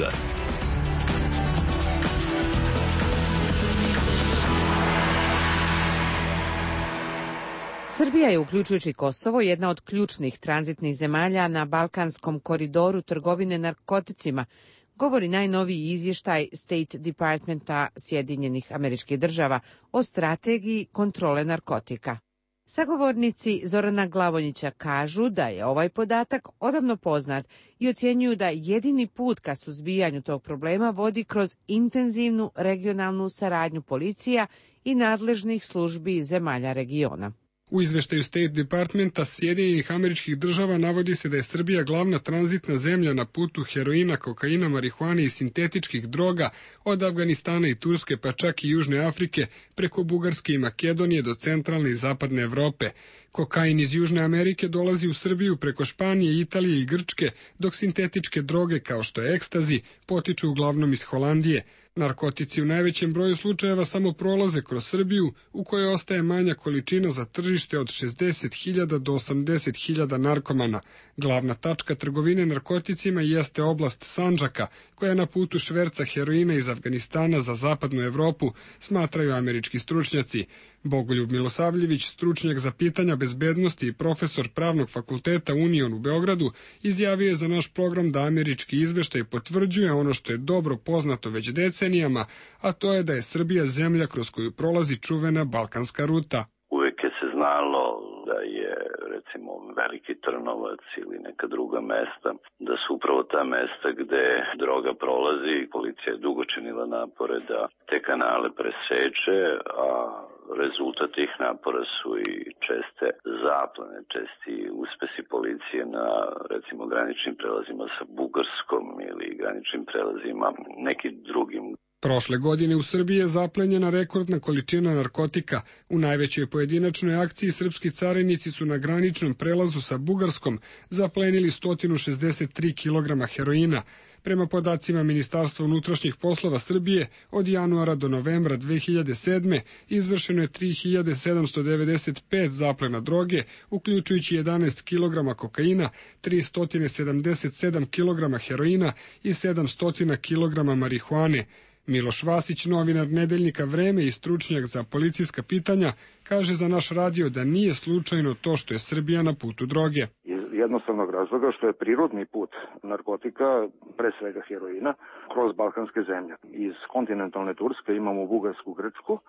Srbija je, uključujući Kosovo, jedna od ključnih tranzitnih zemalja na Balkanskom koridoru trgovine narkoticima, govori najnoviji izvještaj State Departmenta Sjedinjenih Američkih Država o strategiji kontrole narkotika. Sagovornici Zorana Glavonjića kažu da je ovaj podatak odavno poznat i ocjenjuju da jedini put ka suzbijanju tog problema vodi kroz intenzivnu regionalnu saradnju policija i nadležnih službi zemalja regiona. U izveštaju State Departmenta Sjedinjenih Američkih Država navodi se da je Srbija glavna tranzitna zemlja na putu heroina, kokaina, marihuane i sintetičkih droga od Afganistana i Turske pa čak i Južne Afrike preko Bugarske i Makedonije do centralne i zapadne Evrope. Kokain iz Južne Amerike dolazi u Srbiju preko Španije, Italije i Grčke, dok sintetičke droge kao što je ekstazi potiču uglavnom iz Holandije. Narkotici u najvećem broju slučajeva samo prolaze kroz Srbiju, u kojoj ostaje manja količina za tržište od šezdeset hiljada do osamdeset hiljada narkomana. Glavna tačka trgovine narkoticima jeste oblast Sandžaka, koja je na putu šverca heroina iz Afganistana za zapadnu Evropu, smatraju američki stručnjaci. Bogoljub Milosavljević, stručnjak za pitanja bezbednosti i profesor Pravnog fakulteta Union u Beogradu, izjavio je za naš program da američki izveštaj potvrđuje ono što je dobro poznato već decenijama, a to je da je Srbija zemlja kroz koju prolazi čuvena balkanska ruta. Uvijek je se znalo da je recimo Veliki Trnovac ili neka druga mesta, da su upravo ta mesta gde droga prolazi. Policija je dugo činila napore da te kanale preseče, a rezultat tih napora su i česte zaplene, česti uspesi policije na recimo graničnim prelazima sa Bugarskom ili graničnim prelazima nekim drugim. Prošle godine u Srbiji je zaplenjena rekordna količina narkotika. U najvećoj pojedinačnoj akciji srpski carinici su na graničnom prelazu sa Bugarskom zaplenili sto šezdeset tri kilograma heroina. Prema podacima Ministarstva unutrašnjih poslova Srbije, od januara do novembra dve hiljade sedme izvršeno je tri hiljade sedamsto devedeset pet zaplena droge, uključujući jedanaest kilograma kokaina, tristo sedamdeset sedam kilograma heroina i sedamsto kilograma marihuane. Miloš Vasić, novinar nedeljnika Vreme i stručnjak za policijska pitanja, kaže za naš radio da nije slučajno to što je Srbija na putu droge. Iz jednostavnog razloga što je prirodni put narkotika, pre svega heroina, kroz balkanske zemlje. Iz kontinentalne Turske imamo Bugarsku, Grčku,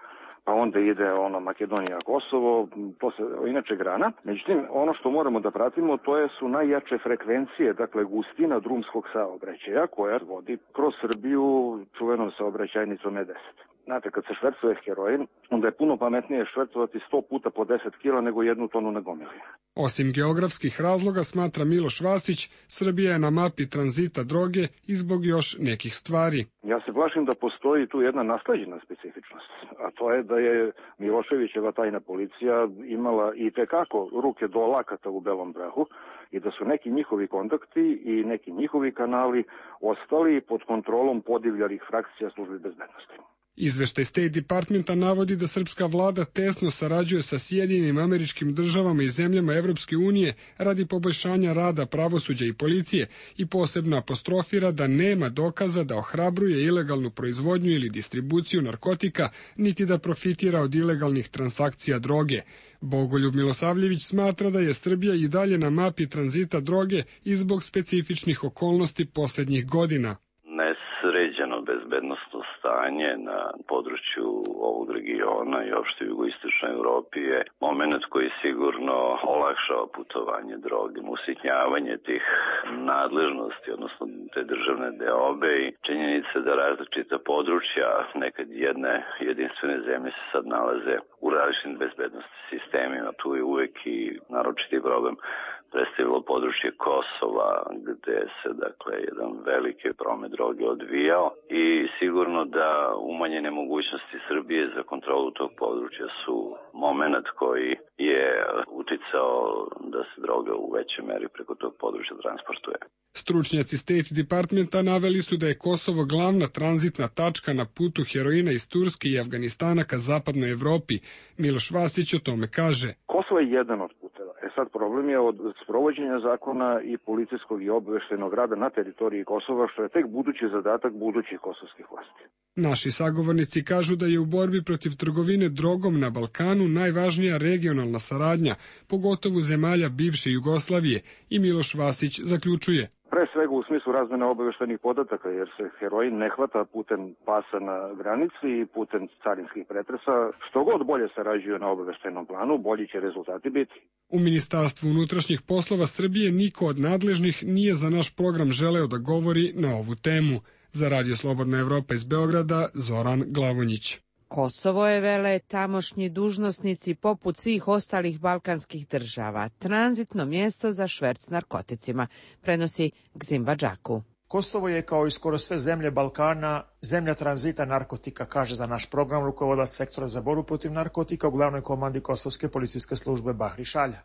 pa onda ide ono Makedonija, Kosovo, to se inače grana. Međutim, ono što moramo da pratimo, to je su najjače frekvencije, dakle gustina drumskog saobraćaja koja vodi kroz Srbiju čuvenom saobraćajnicom E deset. Znate, kad se švercuje heroin, onda je puno pametnije švercovati sto puta po deset kila nego jednu tonu na gomili. Osim geografskih razloga, smatra Miloš Vasić, Srbija je na mapi tranzita droge i zbog još nekih stvari. Ja se plašim da postoji tu jedna nasleđena specifičnost, a to je da je Miloševićeva tajna policija imala i tekako ruke do lakata u belom prahu i da su neki njihovi kontakti i neki njihovi kanali ostali pod kontrolom podivljarih frakcija službi bezbednosti. Izveštaj State Departmenta navodi da srpska vlada tesno sarađuje sa Sjedinjenim Američkim Državama i zemljama Evropske unije radi poboljšanja rada pravosuđa i policije i posebno apostrofira da nema dokaza da ohrabruje ilegalnu proizvodnju ili distribuciju narkotika, niti da profitira od ilegalnih transakcija droge. Bogoljub Milosavljević smatra da je Srbija i dalje na mapi tranzita droge i zbog specifičnih okolnosti posljednjih godina. Nesređeno bezbednosno stanje na području ovog regiona i opšte u jugoistočnoj Evropi je moment koji sigurno olakšava putovanje droge, usitnjavanje tih nadležnosti, odnosno te državne deobe i činjenice da različita područja nekad jedne jedinstvene zemlje se sad nalaze u različitim bezbednostnim sistemima. Tu je uvek i naročiti problem predstavilo područje Kosova, gde se, dakle, jedan veliki promet droge odvijao i sigurno da umanjene mogućnosti Srbije za kontrolu tog područja su moment koji je uticao da se droga u većoj meri preko tog područja transportuje. Stručnjaci State Departmenta naveli su da je Kosovo glavna tranzitna tačka na putu heroina iz Turske i Afganistana ka zapadnoj Evropi. Miloš Vasić o tome kaže. Kosovo je jedan od puteva. E sad problem je od sprovođenja zakona i policijskog i obaveštajnog rada na teritoriji Kosova, što je tek budući zadatak budućih kosovskih vlasti. Naši sagovornici kažu da je u borbi protiv trgovine drogom na Balkanu najvažnija regionalna saradnja, pogotovo zemalja bivše Jugoslavije, i Miloš Vasić zaključuje. Pre svega u smislu razmene obaveštajnih podataka, jer se heroin ne hvata putem pasa na granici i putem carinskih pretresa. Što god bolje sarađuju na obaveštajnom planu, bolji će rezultati biti. U Ministarstvu unutrašnjih poslova Srbije niko od nadležnih nije za naš program želeo da govori na ovu temu. Za Radio Slobodna Evropa iz Beograda, Zoran Glavonjić. Kosovo je, vele tamošnji dužnosnici, poput svih ostalih balkanskih država, tranzitno mjesto za šverc narkoticima, prenosi Gzimba Džaku. Kosovo je, kao i skoro sve zemlje Balkana, zemlja tranzita narkotika, kaže za naš program rukovodilac sektora za borbu protiv narkotika u glavnoj komandi Kosovske policijske službe Bahri Šalja.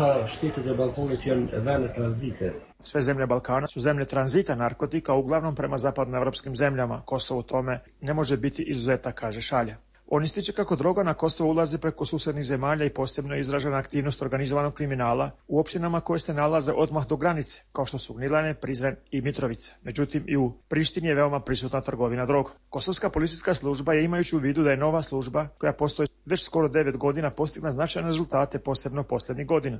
Sve zemlje Balkana su zemlje tranzita narkotika, uglavnom prema zapadnoevropskim zemljama. Kosovo tome ne može biti izuzetak, kaže Šalja. On ističe kako droga na Kosovo ulazi preko susednih zemalja i posebno je izražena aktivnost organizovanog kriminala u opštinama koje se nalaze odmah do granice, kao što su Gnjilane, Prizren i Mitrovica. Međutim, i u Prištini je veoma prisutna trgovina drogom. Kosovska policijska služba je, imajući u vidu da je nova služba koja postoji već skoro devet godina, postigla značajne rezultate, posebno poslednjih godina.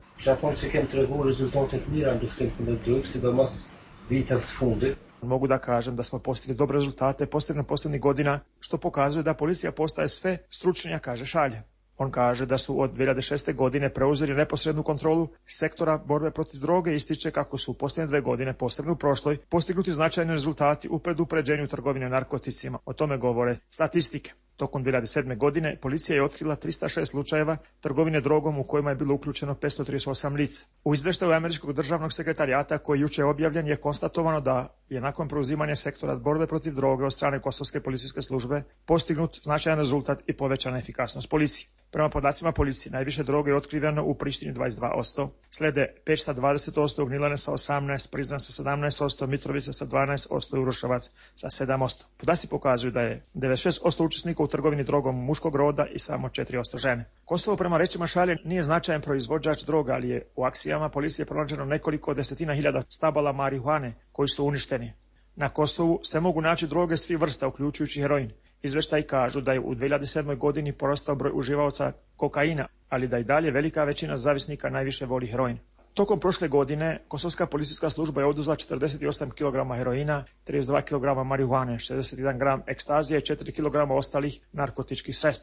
Mogu da kažem da smo postigli dobre rezultate, posebno poslednjih godina, što pokazuje da policija postaje sve stručnija, kaže Šalja. On kaže da su od dve hiljade šeste. godine preuzeli neposrednu kontrolu sektora borbe protiv droge i ističe kako su u posljednje dve godine, posebno u prošloj, postignuti značajni rezultati u predupređenju trgovine narkoticima. O tome govore statistike. Tokom dve hiljade sedme. godine policija je otkrila trista šest slučajeva trgovine drogom u kojima je bilo uključeno petsto trideset osam lica. U izveštaju Američkog državnog sekretarijata koji juče objavljen je konstatovano da je nakon preuzimanja sektora borbe protiv droge od strane Kosovske policijske službe postignut značajan rezultat i povećana efikasnost policije. Prema podacima policije, najviše droge je otkriveno u Prištini dvadeset dva posto, slede Peć sa dvadeset posto, Gnjilane sa osamnaest posto, Prizren sa sedamnaest posto, Mitrovica sa dvanaest posto i Uroševac sa sedam posto. Podaci pokazuju da je devedeset šest posto učesnika u trgovini drogom muškog roda i samo četiri posto žene. Kosovo, prema rečima Šalje, nije značajan proizvođač droga, ali je u akcijama policije pronađeno nekoliko desetina hiljada stabala marihuane koji su uništeni. Na Kosovu se mogu naći droge svih vrsta, uključujući heroin. Izveštaji kažu da je u dve hiljade sedmoj. godini porastao broj uživaoca kokaina, ali da i dalje velika većina zavisnika najviše voli heroin. Tokom prošle godine Kosovska policijska služba je oduzela četrdeset osam kilograma heroina, trideset dva kilograma marihuane, šezdeset jedan gram ekstazije i četiri kilograma ostalih narkotičkih sredstava.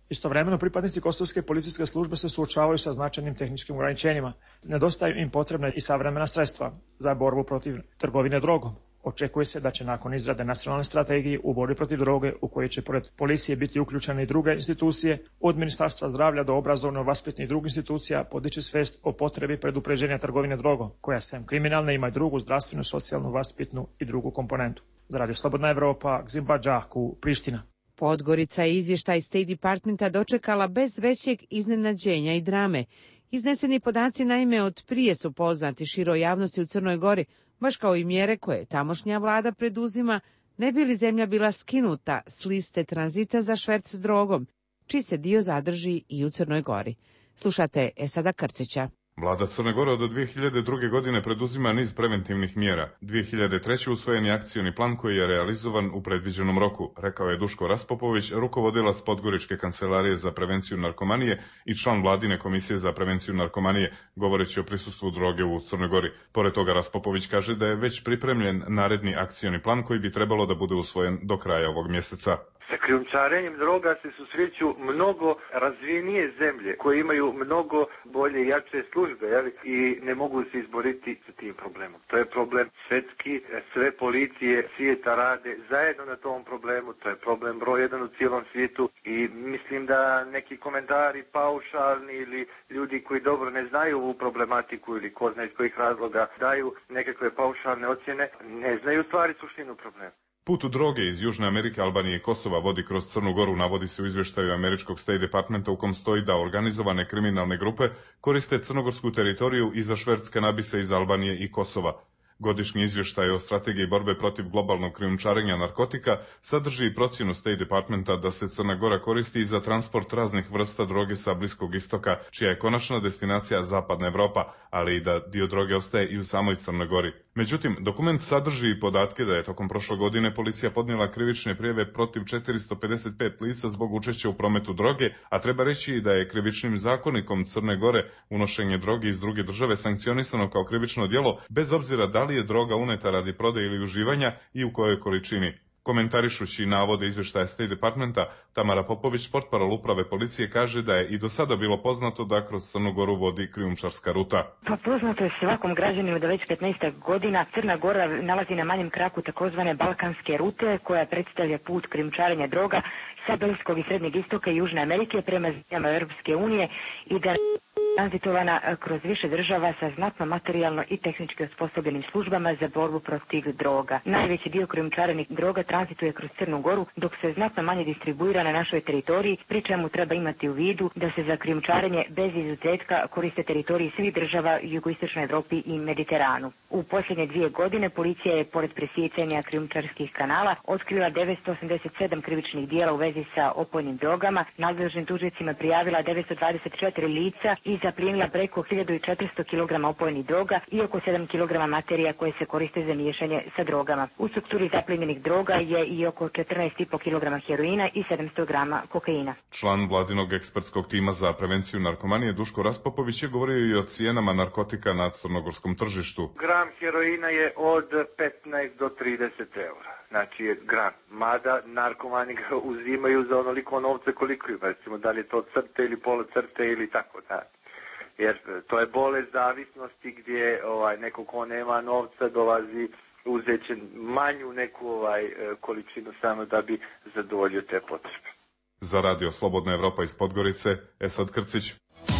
Istovremeno, pripadnici kosovske policijske službe se suočavaju sa značajnim tehničkim ograničenjima. Nedostaju im potrebna i savremena sredstva za borbu protiv trgovine drogom. Očekuje se da će nakon izrade nacionalne strategije u borbi protiv droge, u kojoj će pored policije biti uključene i druge institucije, od Ministarstva zdravlja do obrazovno-vaspitnih i drugih institucija, podići svest o potrebi predupređenja trgovine drogom, koja sem kriminalne ima i drugu zdravstvenu, socijalnu, vaspitnu i drugu komponentu. Za Radio Slobodna Evropa, Gzim Badžaku, Priština. Podgorica je izvještaj State Departmenta dočekala bez većeg iznenađenja i drame. Izneseni podaci naime od prije su poznati široj javnosti u Crnoj Gori, baš kao i mjere koje tamošnja vlada preduzima, ne bi li zemlja bila skinuta s liste tranzita za šverc s drogom, čiji se dio zadrži i u Crnoj Gori. Slušate Esada Krcića. Vlada Crne Gore od dvije hiljade druge. godine preduzima niz preventivnih mjera. dvije hiljade treće. usvojen je akcioni plan koji je realizovan u predviđenom roku, rekao je Duško Raspopović, rukovodilac Podgoričke kancelarije za prevenciju narkomanije i član vladine komisije za prevenciju narkomanije, govoreći o prisustvu droge u Crnoj Gori. Pored toga Raspopović kaže da je već pripremljen naredni akcioni plan koji bi trebalo da bude usvojen do kraja ovog mjeseca. Sa krijumčarenjem droga se susreću mnogo razvijenije zemlje koje imaju mnogo bolje i jače službe, jeli? I ne mogu se izboriti sa tim problemom. To je problem svetski, sve policije svijeta rade zajedno na tom problemu, to je problem broj jedan u cijelom svijetu i mislim da neki komentari paušalni ili ljudi koji dobro ne znaju ovu problematiku ili ko zna iz kojih razloga daju nekakve paušalne ocjene, ne znaju stvari suštinu problema. Put droge iz Južne Amerike, Albanije i Kosova vodi kroz Crnu Goru, navodi se u izvještaju američkog State Departmenta u kom stoji da organizovane kriminalne grupe koriste crnogorsku teritoriju i za šverc kanabisa iz Albanije i Kosova. Godišnji izvještaj o strategiji borbe protiv globalnog krijumčarenja narkotika sadrži i procjenu State Departmenta da se Crna Gora koristi i za transport raznih vrsta droge sa Bliskog istoka, čija je konačna destinacija Zapadna Evropa, ali i da dio droge ostaje i u samoj Crnoj Gori. Međutim, dokument sadrži i podatke da je tokom prošle godine policija podnijela krivične prijave protiv četiristo pedeset pet lica zbog učešća u prometu droge, a treba reći da je krivičnim zakonikom Crne Gore unošenje droge iz druge države sankcionisano kao krivično djelo, bez obzira da li je droga uneta radi prodaje ili uživanja i u kojoj količini. Komentarišući navode izvještaja State Departmenta, Tamara Popović, portparol uprave policije, kaže da je i do sada bilo poznato da kroz Crnu Goru vodi krijumčarska ruta. Pa poznato je svakom građaninu da već petnaest godina Crna Gora nalazi na manjem kraku takozvane balkanske rute koja predstavlja put krijumčarenja droga sa Bliskog i Srednjeg istoka i Južne Amerike prema zemljama Europske unije i da tranzitovana kroz više država sa znatno materijalno i tehnički osposobljenim službama za borbu protiv droga. Najveći dio krijumčarenih droga tranzituje kroz Crnu Goru, dok se znatno manje distribuira na našoj teritoriji, pri čemu treba imati u vidu da se za krijumčarenje bez izuzetka koriste teritoriji svih država u jugoistočnoj Evropi i Mediteranu. U posljednje dvije godine policija je, pored presjecanja krijumčarskih kanala, otkrila devetsto osamdeset sedam krivičnih dijela u vezi sa opojnim drogama, nadležnim tužicima prijavila devetsto dvadeset četiri lica i zaplijenila preko hiljadu četiristo kilograma opojnih droga i oko sedam kilograma materija koje se koriste za miješanje sa drogama. U strukturi zaplijenjenih droga je i oko četrnaest i po kilograma heroina i sedamsto grama kokaina. Član vladinog ekspertskog tima za prevenciju narkomanije Duško Raspopović je govorio i o cijenama narkotika na crnogorskom tržištu. Gram heroina je od petnaest do trideset eura. Znači je gram. Mada narkomani ga uzimaju za onoliko novce koliko ima. Recimo da li je to crte ili pola crte ili tako da. Jer to je bolest zavisnosti gdje ovaj, neko ko nema novca dolazi uzet će manju neku ovaj, količinu samo da bi zadovoljio te potrebe. Za Radio Slobodna Evropa iz Podgorice, Esad Krcić.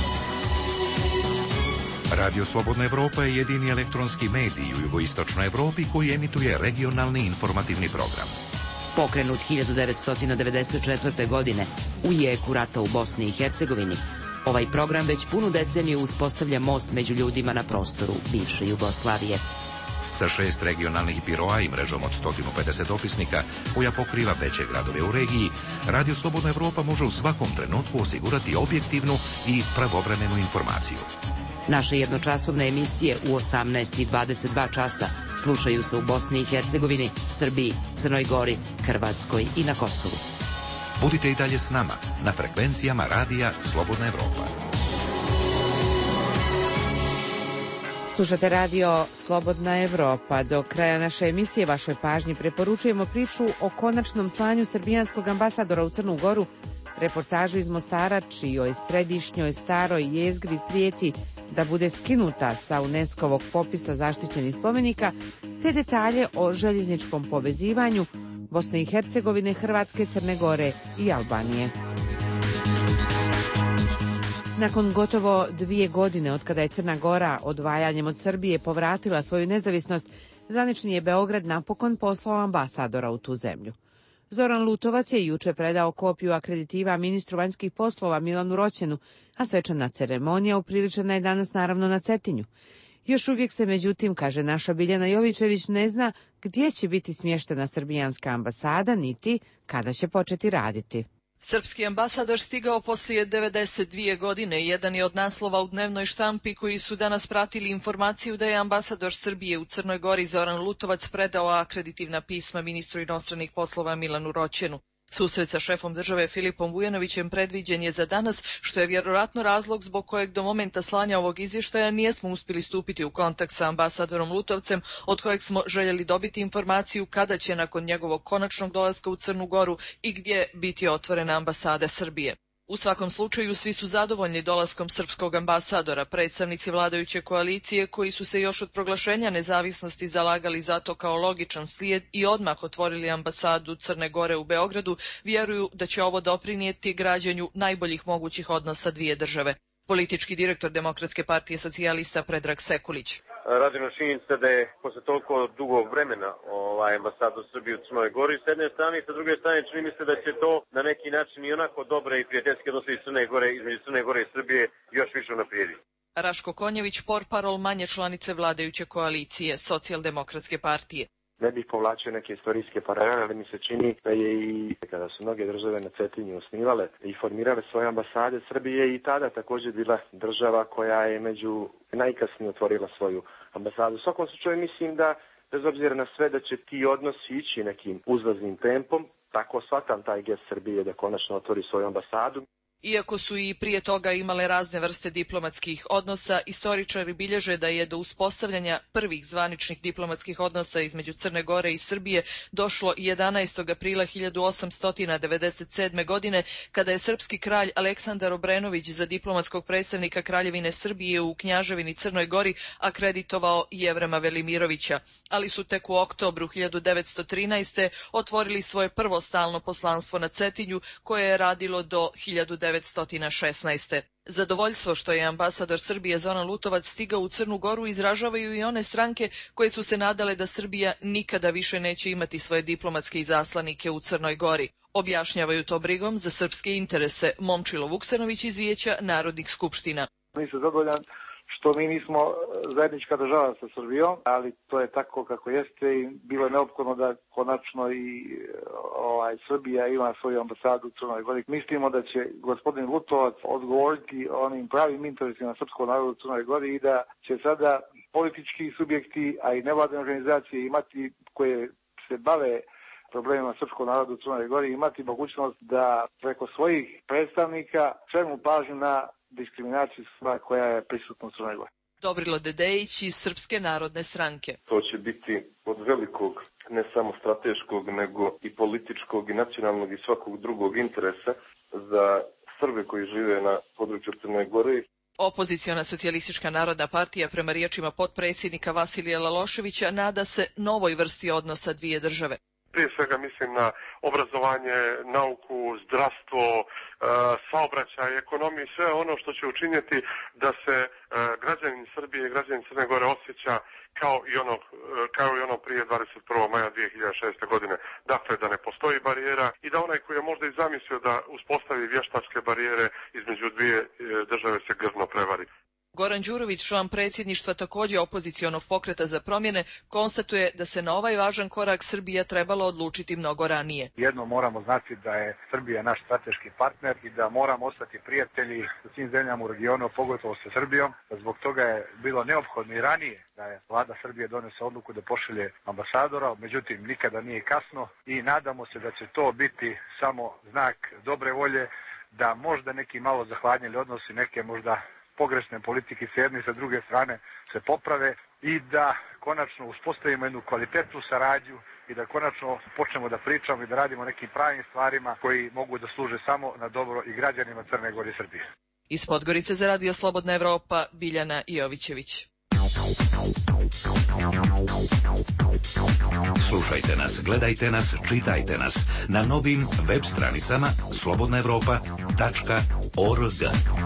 Radio Slobodna Evropa je jedini elektronski medij u jugoistočnoj Evropi koji emituje regionalni informativni program. Pokrenut hiljadu devetsto devedeset četvrte. godine u jeku rata u Bosni i Hercegovini, ovaj program već punu deceniju uspostavlja most među ljudima na prostoru bivše Jugoslavije. Sa šest regionalnih biroa i mrežom od sto pedeset opisnika koja pokriva veće gradove u regiji, Radio Slobodna Evropa može u svakom trenutku osigurati objektivnu i pravovremenu informaciju. Naše jednočasovne emisije u osamnaest i dvadeset dva časa slušaju se u Bosni i Hercegovini, Srbiji, Crnoj Gori, Hrvatskoj i na Kosovu. Budite i dalje s nama na frekvencijama Radija Slobodna Evropa. Slušate radio Slobodna Evropa. Do kraja naše emisije vašoj pažnji preporučujemo priču o konačnom slanju srbijanskog ambasadora u Crnu Goru Reportažu iz Mostara, čijoj središnjoj staroj jezgri prijeti da bude skinuta sa UNESCO-vog popisa zaštićenih spomenika, te detalje o željezničkom povezivanju Bosne i Hercegovine, Hrvatske, Crne Gore i Albanije. Nakon gotovo dvije godine od kada je Crna Gora odvajanjem od Srbije povratila svoju nezavisnost, zvanični je Beograd napokon poslao ambasadora u tu zemlju. Zoran Lutovac je juče predao kopiju akreditiva ministru vanjskih poslova Milanu Roćenu, a svečana ceremonija upriličena je danas naravno na Cetinju. Još uvijek se, međutim, kaže naša Biljana Jovićević, ne zna gdje će biti smještena srbijanska ambasada, niti kada će početi raditi. Srpski ambasador stigao poslije devedeset dvije godine. Jedan je od naslova u dnevnoj štampi koji su danas pratili informaciju da je ambasador Srbije u Crnoj Gori Zoran Lutovac predao akreditivna pisma ministru inostranih poslova Milanu Roćenu. Susret sa šefom države Filipom Vujanovićem predviđen je za danas, što je vjerojatno razlog zbog kojeg do momenta slanja ovog izvještaja nijesmo uspjeli stupiti u kontakt sa ambasadorom Lutovcem, od kojeg smo željeli dobiti informaciju kada će nakon njegovog konačnog dolaska u Crnu Goru i gdje biti otvorena ambasada Srbije. U svakom slučaju svi su zadovoljni dolaskom srpskog ambasadora. Predstavnici vladajuće koalicije, koji su se još od proglašenja nezavisnosti zalagali za to kao logičan slijed i odmah otvorili ambasadu Crne Gore u Beogradu, vjeruju da će ovo doprinijeti građenju najboljih mogućih odnosa dvije države. Politički direktor Demokratske partije socijalista Predrag Sekulić. Radi na činjenica da je posle toliko dugo vremena ovaj ambasador Srbije u Crnoj Gori s jedne strane i sa druge strane čini mi se da će to na neki način i onako dobre i prijateljske odnose iz Crne Gore, između Crne Gore i Srbije još više unaprijediti. Raško Konjević, portparol manje članice vladajuće koalicije Socijaldemokratske partije. Ne bih povlačio neke istorijske paralele, ali mi se čini da je i kada su mnoge države na Cetinju osnivale i formirale svoje ambasade, Srbije i tada također bila država koja je među najkasnije otvorila svoju ambasadu. U svakom slučaju mislim da, bez obzira na sve, da će ti odnosi ići nekim uzlaznim tempom. Tako shvatam taj gest Srbije da konačno otvori svoju ambasadu. Iako su i prije toga imale razne vrste diplomatskih odnosa, istoričari bilježe da je do uspostavljanja prvih zvaničnih diplomatskih odnosa između Crne Gore i Srbije došlo jedanaestog aprila hiljadu osamsto devedeset sedme. godine, kada je srpski kralj Aleksandar Obrenović za diplomatskog predstavnika Kraljevine Srbije u Knjaževini Crnoj Gori akreditovao Jevrema Velimirovića, ali su tek u oktobru hiljadu devetsto trinaeste. otvorili svoje prvo stalno poslanstvo na Cetinju, koje je radilo do hiljadu devetsto šesnaeste. Zadovoljstvo što je ambasador Srbije Zoran Lutovac stigao u Crnu Goru izražavaju i one stranke koje su se nadale da Srbija nikada više neće imati svoje diplomatske izaslanike u Crnoj Gori. Objašnjavaju to brigom za srpske interese. Momčilo Vuksanović iz Vijeća Narodnih skupština. Nisam zadovoljan što mi nismo zajednička država sa Srbijom, ali to je tako kako jeste i bilo je neophodno da konačno i ovaj, Srbija ima svoju ambasadu u Crnoj Gori. Mislimo da će gospodin Lutovac odgovoriti onim pravim interesima srpskog naroda u Crnoj Gori i da će sada politički subjekti, a i nevladine organizacije imati, koje se bave problemima srpskog naroda u Crnoj Gori, imati mogućnost da preko svojih predstavnika skreću pažnju na diskriminaciju koja je prisutna u Crnoj Gori. Dobrilo Dedejić iz Srpske narodne stranke. To će biti od velikog, ne samo strateškog, nego i političkog i nacionalnog i svakog drugog interesa za Srbe koji žive na području Crne Gore. Opoziciona socijalistička narodna partija, prema riječima potpredsjednika Vasilija Laloševića, nada se novoj vrsti odnosa dvije države. Prije svega mislim na obrazovanje, nauku, zdravstvo, saobraćaj, ekonomiju, sve ono što će učiniti da se građanin Srbije i građanin Crne Gore osjeća kao i ono, kao i ono prije dvadeset prvog maja dvije hiljade šeste. godine. Dakle, da ne postoji barijera i da onaj koji je možda i zamislio da uspostavi vještačke barijere između dvije države se grdno prevari. Goran Đurović, član predsjedništva također opozicionog pokreta za promjene, konstatuje da se na ovaj važan korak Srbija trebala odlučiti mnogo ranije. Jedno moramo znati da je Srbija naš strateški partner i da moramo ostati prijatelji sa svim zemljama u regionu, pogotovo sa Srbijom. Zbog toga je bilo neophodno i ranije da je vlada Srbije donese odluku da pošalje ambasadora, međutim nikada nije kasno i nadamo se da će to biti samo znak dobre volje, da možda neki malo zahladnjeli odnosi, neke možda pogrešne politike s jedne i sa druge strane se poprave i da konačno uspostavimo jednu kvalitetnu saradnju i da konačno počnemo da pričamo i da radimo nekim pravim stvarima koji mogu da služe samo na dobro i građanima Crne Gore i Srbije. Iz Podgorice za Radio Slobodna Evropa, Biljana Jovićević. Slušajte nas, gledajte nas, čitajte nas na novim web stranicama slobodna evropa tačka org.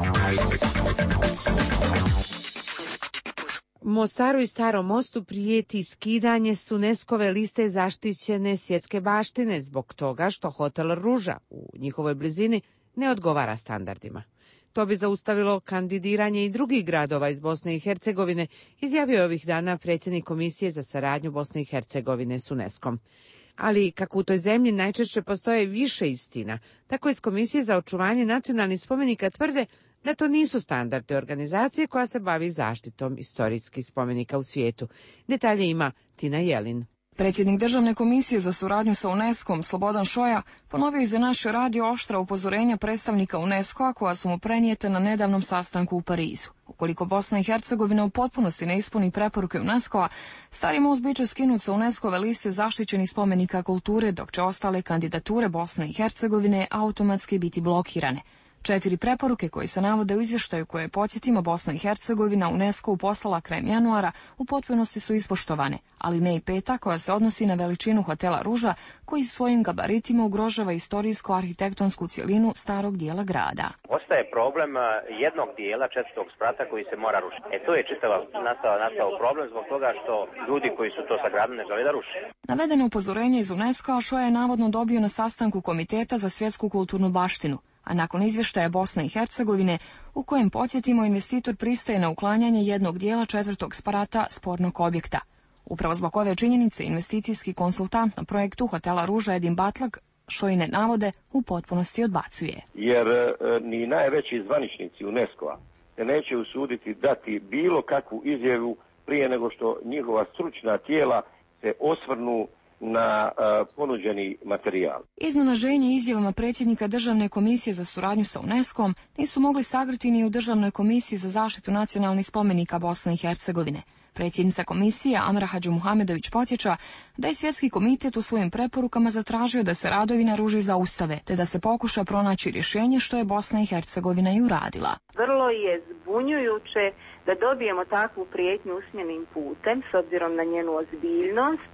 Mostaru i Starom mostu prijeti skidanje s UNESCO-ve liste zaštićene svjetske baštine zbog toga što hotel Ruža u njihovoj blizini ne odgovara standardima. To bi zaustavilo kandidiranje i drugih gradova iz Bosne i Hercegovine, izjavio je ovih dana predsjednik Komisije za saradnju Bosne i Hercegovine s UNESCO-om. Ali kako u toj zemlji najčešće postoje više istina, tako iz Komisije za očuvanje nacionalnih spomenika tvrde da to nisu standardi organizacije koja se bavi zaštitom istorijskih spomenika u svijetu. Detalje ima Tina Jelin. Predsjednik Državne komisije za suradnju sa UNESCO-om Slobodan Šoja ponovio za naš radio oštra upozorenja predstavnika UNESCO-a koja su mu prenijete na nedavnom sastanku u Parizu. Ukoliko Bosna i Hercegovina u potpunosti ne ispuni preporuke UNESCO-a, Stari most biće skinut sa UNESCO-ve liste zaštićenih spomenika kulture, dok će ostale kandidature Bosne i Hercegovine automatski biti blokirane. Četiri preporuke koje se navode u izvještaju koje, podsjetimo, Bosna i Hercegovina UNESCO-u poslala krajem januara u potpunosti su ispoštovane, ali ne i peta koja se odnosi na veličinu hotela Ruža koji svojim gabaritima ugrožava istorijsko-arhitektonsku cjelinu starog dijela grada. Ostaje problem jednog dijela četvrtog sprata koji se mora rušiti. E to je čitava nastao, nastao problem zbog toga što ljudi koji su to sagradili ne žele da ruše. Navedeno upozorenje iz UNESCO-a Šoja je navodno dobio na sastanku Komiteta za svjetsku kulturnu baštinu, a nakon izvještaja Bosne i Hercegovine, u kojem, podsjetimo, investitor pristaje na uklanjanje jednog dijela četvrtog sprata spornog objekta. Upravo zbog ove činjenice investicijski konsultant na projektu hotela Ruža Edin Batlag Šojine navode u potpunosti odbacuje. Jer e, ni najveći zvaničnici UNESCO-a se neće usuditi dati bilo kakvu izjavu prije nego što njihova stručna tijela se osvrnu na uh, ponuđeni materijal. Iznenaženje izjavama predsjednika Državne komisije za suradnju sa UNESCO-om nisu mogli sagriti ni u Državnoj komisiji za zaštitu nacionalnih spomenika Bosne i Hercegovine. Predsjednica komisije Amra Hadžimuhamedović podsjeća da je Svjetski komitet u svojim preporukama zatražio da se radovi na Ruži zaustave, te da se pokuša pronaći rješenje što je Bosna i Hercegovina i uradila. Vrlo je zbunjujuće da dobijemo takvu prijetnju usmenim putem s obzirom na njenu ozbiljnost.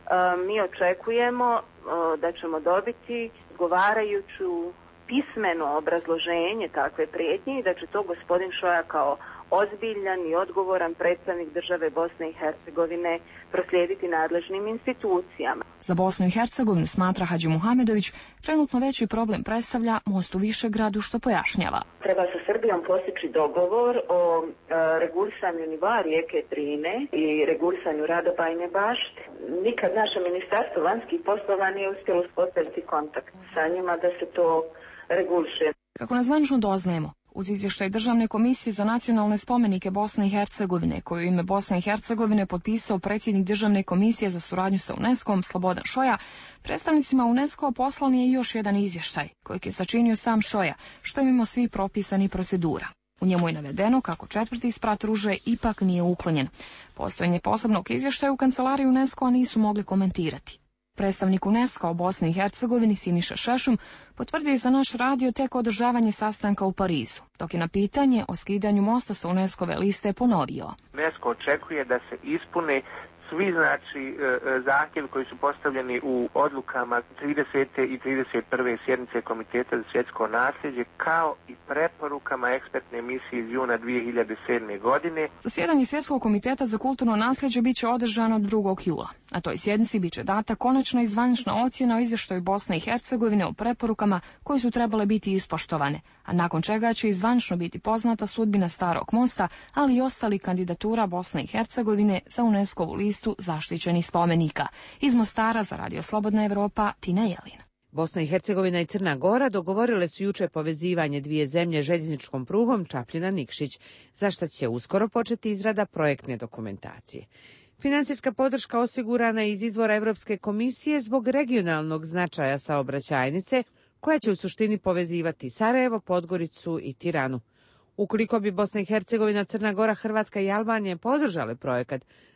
Mi očekujemo da ćemo dobiti odgovarajuću pismeno obrazloženje takve prijetnje i da će to gospodin Šoja kao ozbiljan i odgovoran predstavnik države Bosne i Hercegovine proslijediti nadležnim institucijama. Za Bosnu i Hercegovinu, smatra Hadžimuhamedović, trenutno veći problem predstavlja most u Višegradu, što pojašnjava. Treba sa Srbijom postići dogovor o e, regulisanju nivoa rijeke Drine i regulisanju Radobajne bašte. Nikad naše ministarstvo vanjskih poslova nije uspjelo uspostaviti kontakt sa njima da se to reguliše. Kako nezvanično doznajemo, uz izvještaj Državne komisije za nacionalne spomenike Bosne i Hercegovine, koju ime Bosne i Hercegovine potpisao predsjednik Državne komisije za suradnju sa UNESCO-om Slobodan Šoja, predstavnicima UNESCO poslan je još jedan izvještaj, kojeg je sačinio sam Šoja, što je mimo svih propisanih procedura. U njemu je navedeno kako četvrti sprat Ruže ipak nije uklonjen. Postojanje posebnog izvještaja u kancelariji UNESCO-a nisu mogli komentirati. Predstavnik UNESCO-a u Bosni i Hercegovini Siniša Šešum potvrdio je za naš radio tek održavanje sastanka u Parizu, dok je na pitanje o skidanju mosta sa UNESCO-ve liste ponovio. UNESCO očekuje da se ispune svi znači zahtjevi koji su postavljeni u odlukama tridesete i trideset prve sjednice Komiteta za svjetsko nasljeđe, kao i preporukama ekspertne misije iz juna dvije hiljade sedme. godine. Zasjedanje Svjetskog komiteta za kulturno nasljeđe biće održano drugog jula. Na toj sjednici biće data konačna i zvanična ocjena o izvještaju Bosne i Hercegovine o preporukama koje su trebale biti ispoštovane, a nakon čega će i zvanično biti poznata sudbina Starog mosta, ali i ostali kandidatura Bosne i Hercegovine za UNESCO-vu listu zaštićenih spomenika. Iz Mostara za Radio Slobodna Evropa, Tina Jelin. Bosna i Hercegovina i Crna Gora dogovorile su juče povezivanje dvije zemlje željezničkom prugom Čapljina-Nikšić, za što će uskoro početi izrada projektne dokumentacije. Finansijska podrška osigurana je iz izvora Europske komisije zbog regionalnog značaja saobraćajnice, koja će u suštini povezivati Sarajevo, Podgoricu i Tiranu. Ukoliko bi Bosna i Hercegovina, Crna Gora, Hrvatska i Albanija podržale projekat,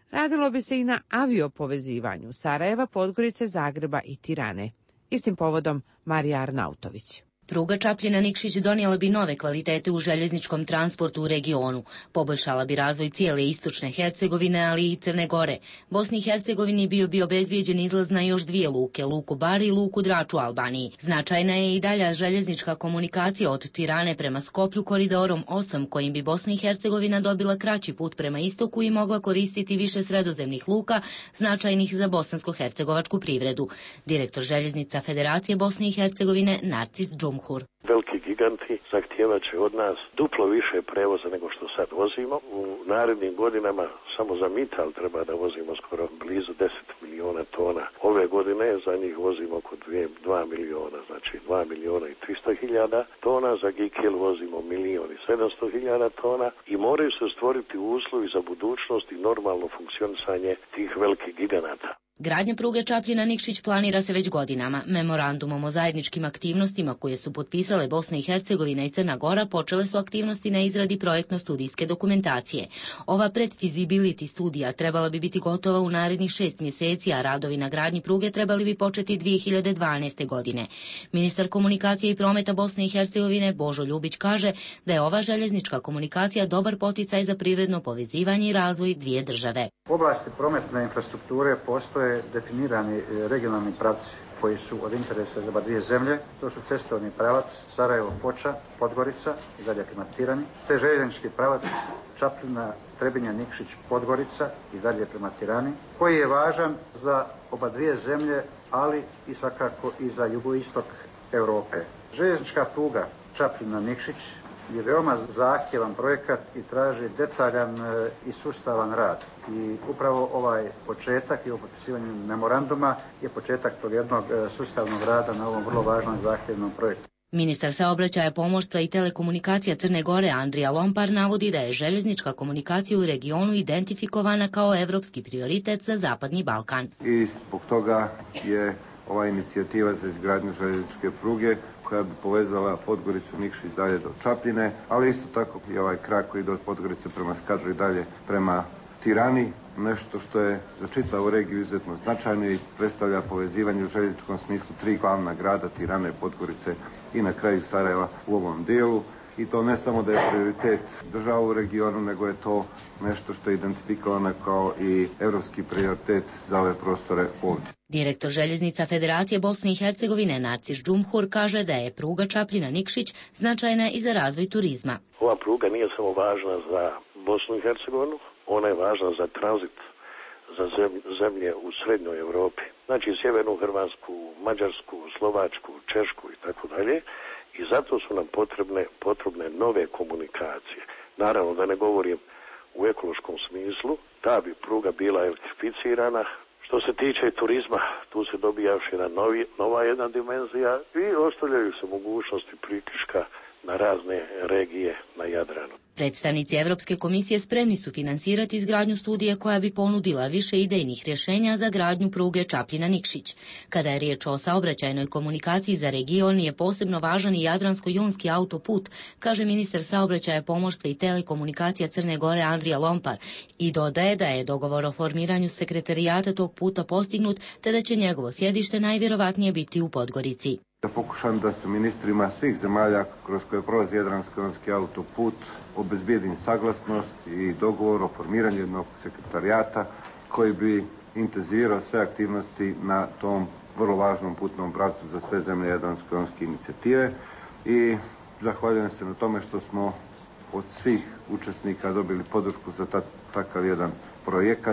Radilo bi se i na aviopovezivanju Sarajeva, Podgorice, Zagreba i Tirane. Istim povodom Marija Arnautović. Pruga Čapljina-Nikšić donijela bi nove kvalitete u željezničkom transportu u regionu, poboljšala bi razvoj cijele istočne Hercegovine, ali i Crne Gore. Bosni i Hercegovini bio bi obezbijeđen izlaz na još dvije luke, luku Bar i luku Drač u Albaniji. Značajna je i dalja željeznička komunikacija od Tirane prema Skoplju koridorom osam, kojim bi Bosna i Hercegovina dobila kraći put prema istoku i mogla koristiti više sredozemnih luka, značajnih za bosansko-hercegovačku privredu. Direktor željeznica Federacije Bosne i Hercegovine Narcis Džumhur. Veliki giganti zahtijevat će od nas duplo više prevoza nego što sad vozimo. U narednim godinama samo za Mital treba da vozimo skoro blizu deset milijuna tona. Ove godine za njih vozimo oko dva miliona, znači dva miliona i tristo hiljada tona. Za Gikil vozimo milion i sedamsto hiljada tona i moraju se stvoriti uslovi za budućnost i normalno funkcionisanje tih velikih giganata. Gradnja pruge Čapljina-Nikšić planira se već godinama. Memorandumom o zajedničkim aktivnostima koje su potpisale Bosna i Hercegovina i Crna Gora počele su aktivnosti na izradi projektno-studijske dokumentacije. Ova predfizibility studija trebala bi biti gotova u narednih šest mjeseci, a radovi na gradnji pruge trebali bi početi dvije hiljade dvanaeste. godine. Ministar komunikacije i prometa Bosne i Hercegovine Božo Ljubić kaže da je ova željeznička komunikacija dobar poticaj za privredno povezivanje i razvoj dvije države. U oblasti prometne infrastrukture postoje definirani regionalni pravci koji su od interesa za dvije zemlje. To su cestovni pravac Sarajevo-Foča, Podgorica i dalje prema Tirani, te željeznički pravac Čapljina, Trebinja, Nikšić, Podgorica i dalje prema Tirani, koji je važan za oba dvije zemlje, ali i svakako i za jugoistok Europe. Željeznička pruga Čapljina-Nikšić je veoma zahtjevan projekat i traži detaljan i sustavan rad. I upravo ovaj početak i ovo potpisivanje memoranduma je početak tog jednog sustavnog rada na ovom vrlo važnom zahtjevnom projektu. Ministar saobraćaja, pomorstva i telekomunikacija Crne Gore Andrija Lompar navodi da je željeznička komunikacija u regionu identifikovana kao evropski prioritet za Zapadni Balkan. I zbog toga je ova inicijativa za izgradnju željezničke pruge koja bi povezala Podgoricu, Nikšić dalje do Čapljine, ali isto tako i ovaj krak koji ide od Podgorice prema Skadru i dalje prema Tirani, nešto što je za čitavu regiju izuzetno značajno i predstavlja povezivanje u željezničkom smislu tri glavna grada, Tirane, Podgorice i na kraju Sarajeva u ovom dijelu. I to ne samo da je prioritet država u regionu, nego je to nešto što je identifikovano kao i evropski prioritet za ove prostore ovdje. Direktor željeznica Federacije Bosne i Hercegovine Narcis Džumhur kaže da je pruga Čapljina-Nikšić značajna i za razvoj turizma. Ova pruga nije samo važna za Bosnu i Hercegovinu, ona je važna za tranzit za zemlje u srednjoj Europi. Znači sjevernu Hrvatsku, Mađarsku, Slovačku, Češku i tako dalje. I zato su nam potrebne, potrebne nove komunikacije. Naravno da ne govorim u ekološkom smislu, ta bi pruga bila elektrificirana. Što se tiče turizma, tu se dobija još jedna novi, nova jedna dimenzija i ostavljaju se mogućnosti priključka na razne regije na Jadranu. Predstavnici Evropske komisije spremni su finansirati izgradnju studije koja bi ponudila više idejnih rješenja za gradnju pruge Čapljina-Nikšić. Kada je riječ o saobraćajnoj komunikaciji za region je posebno važan i Jadransko-jonski autoput, kaže ministar saobraćaja, pomorstva i telekomunikacija Crne Gore Andrija Lompar i dodaje da je dogovor o formiranju sekretarijata tog puta postignut te da će njegovo sjedište najvjerovatnije biti u Podgorici. Da pokušam da se ministrima svih zemalja kroz koje prolazi Jadransko-jonski autoput obezbijedim saglasnost i dogovor o formiranju jednog sekretarijata koji bi intenzivirao sve aktivnosti na tom vrlo važnom putnom pravcu za sve zemlje Jadransko-jonske inicijative i zahvaljujem se na tome što smo od svih učesnika dobili podršku za ta, takav jedan projekat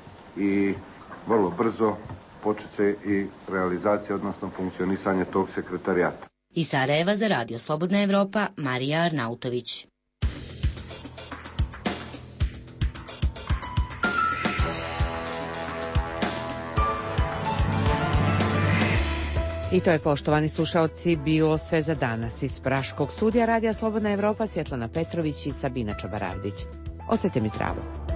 i vrlo brzo počet će i realizacija, odnosno funkcionisanje tog sekretarijata. Iz Sarajeva za Radio Slobodna Evropa, Marija Arnautović. I to je, poštovani slušaoci, bilo sve za danas. Iz Praškog studija Radija Slobodna Evropa, Svjetlana Petrović i Sabina Čabaravdić. Ostajte mi zdravo.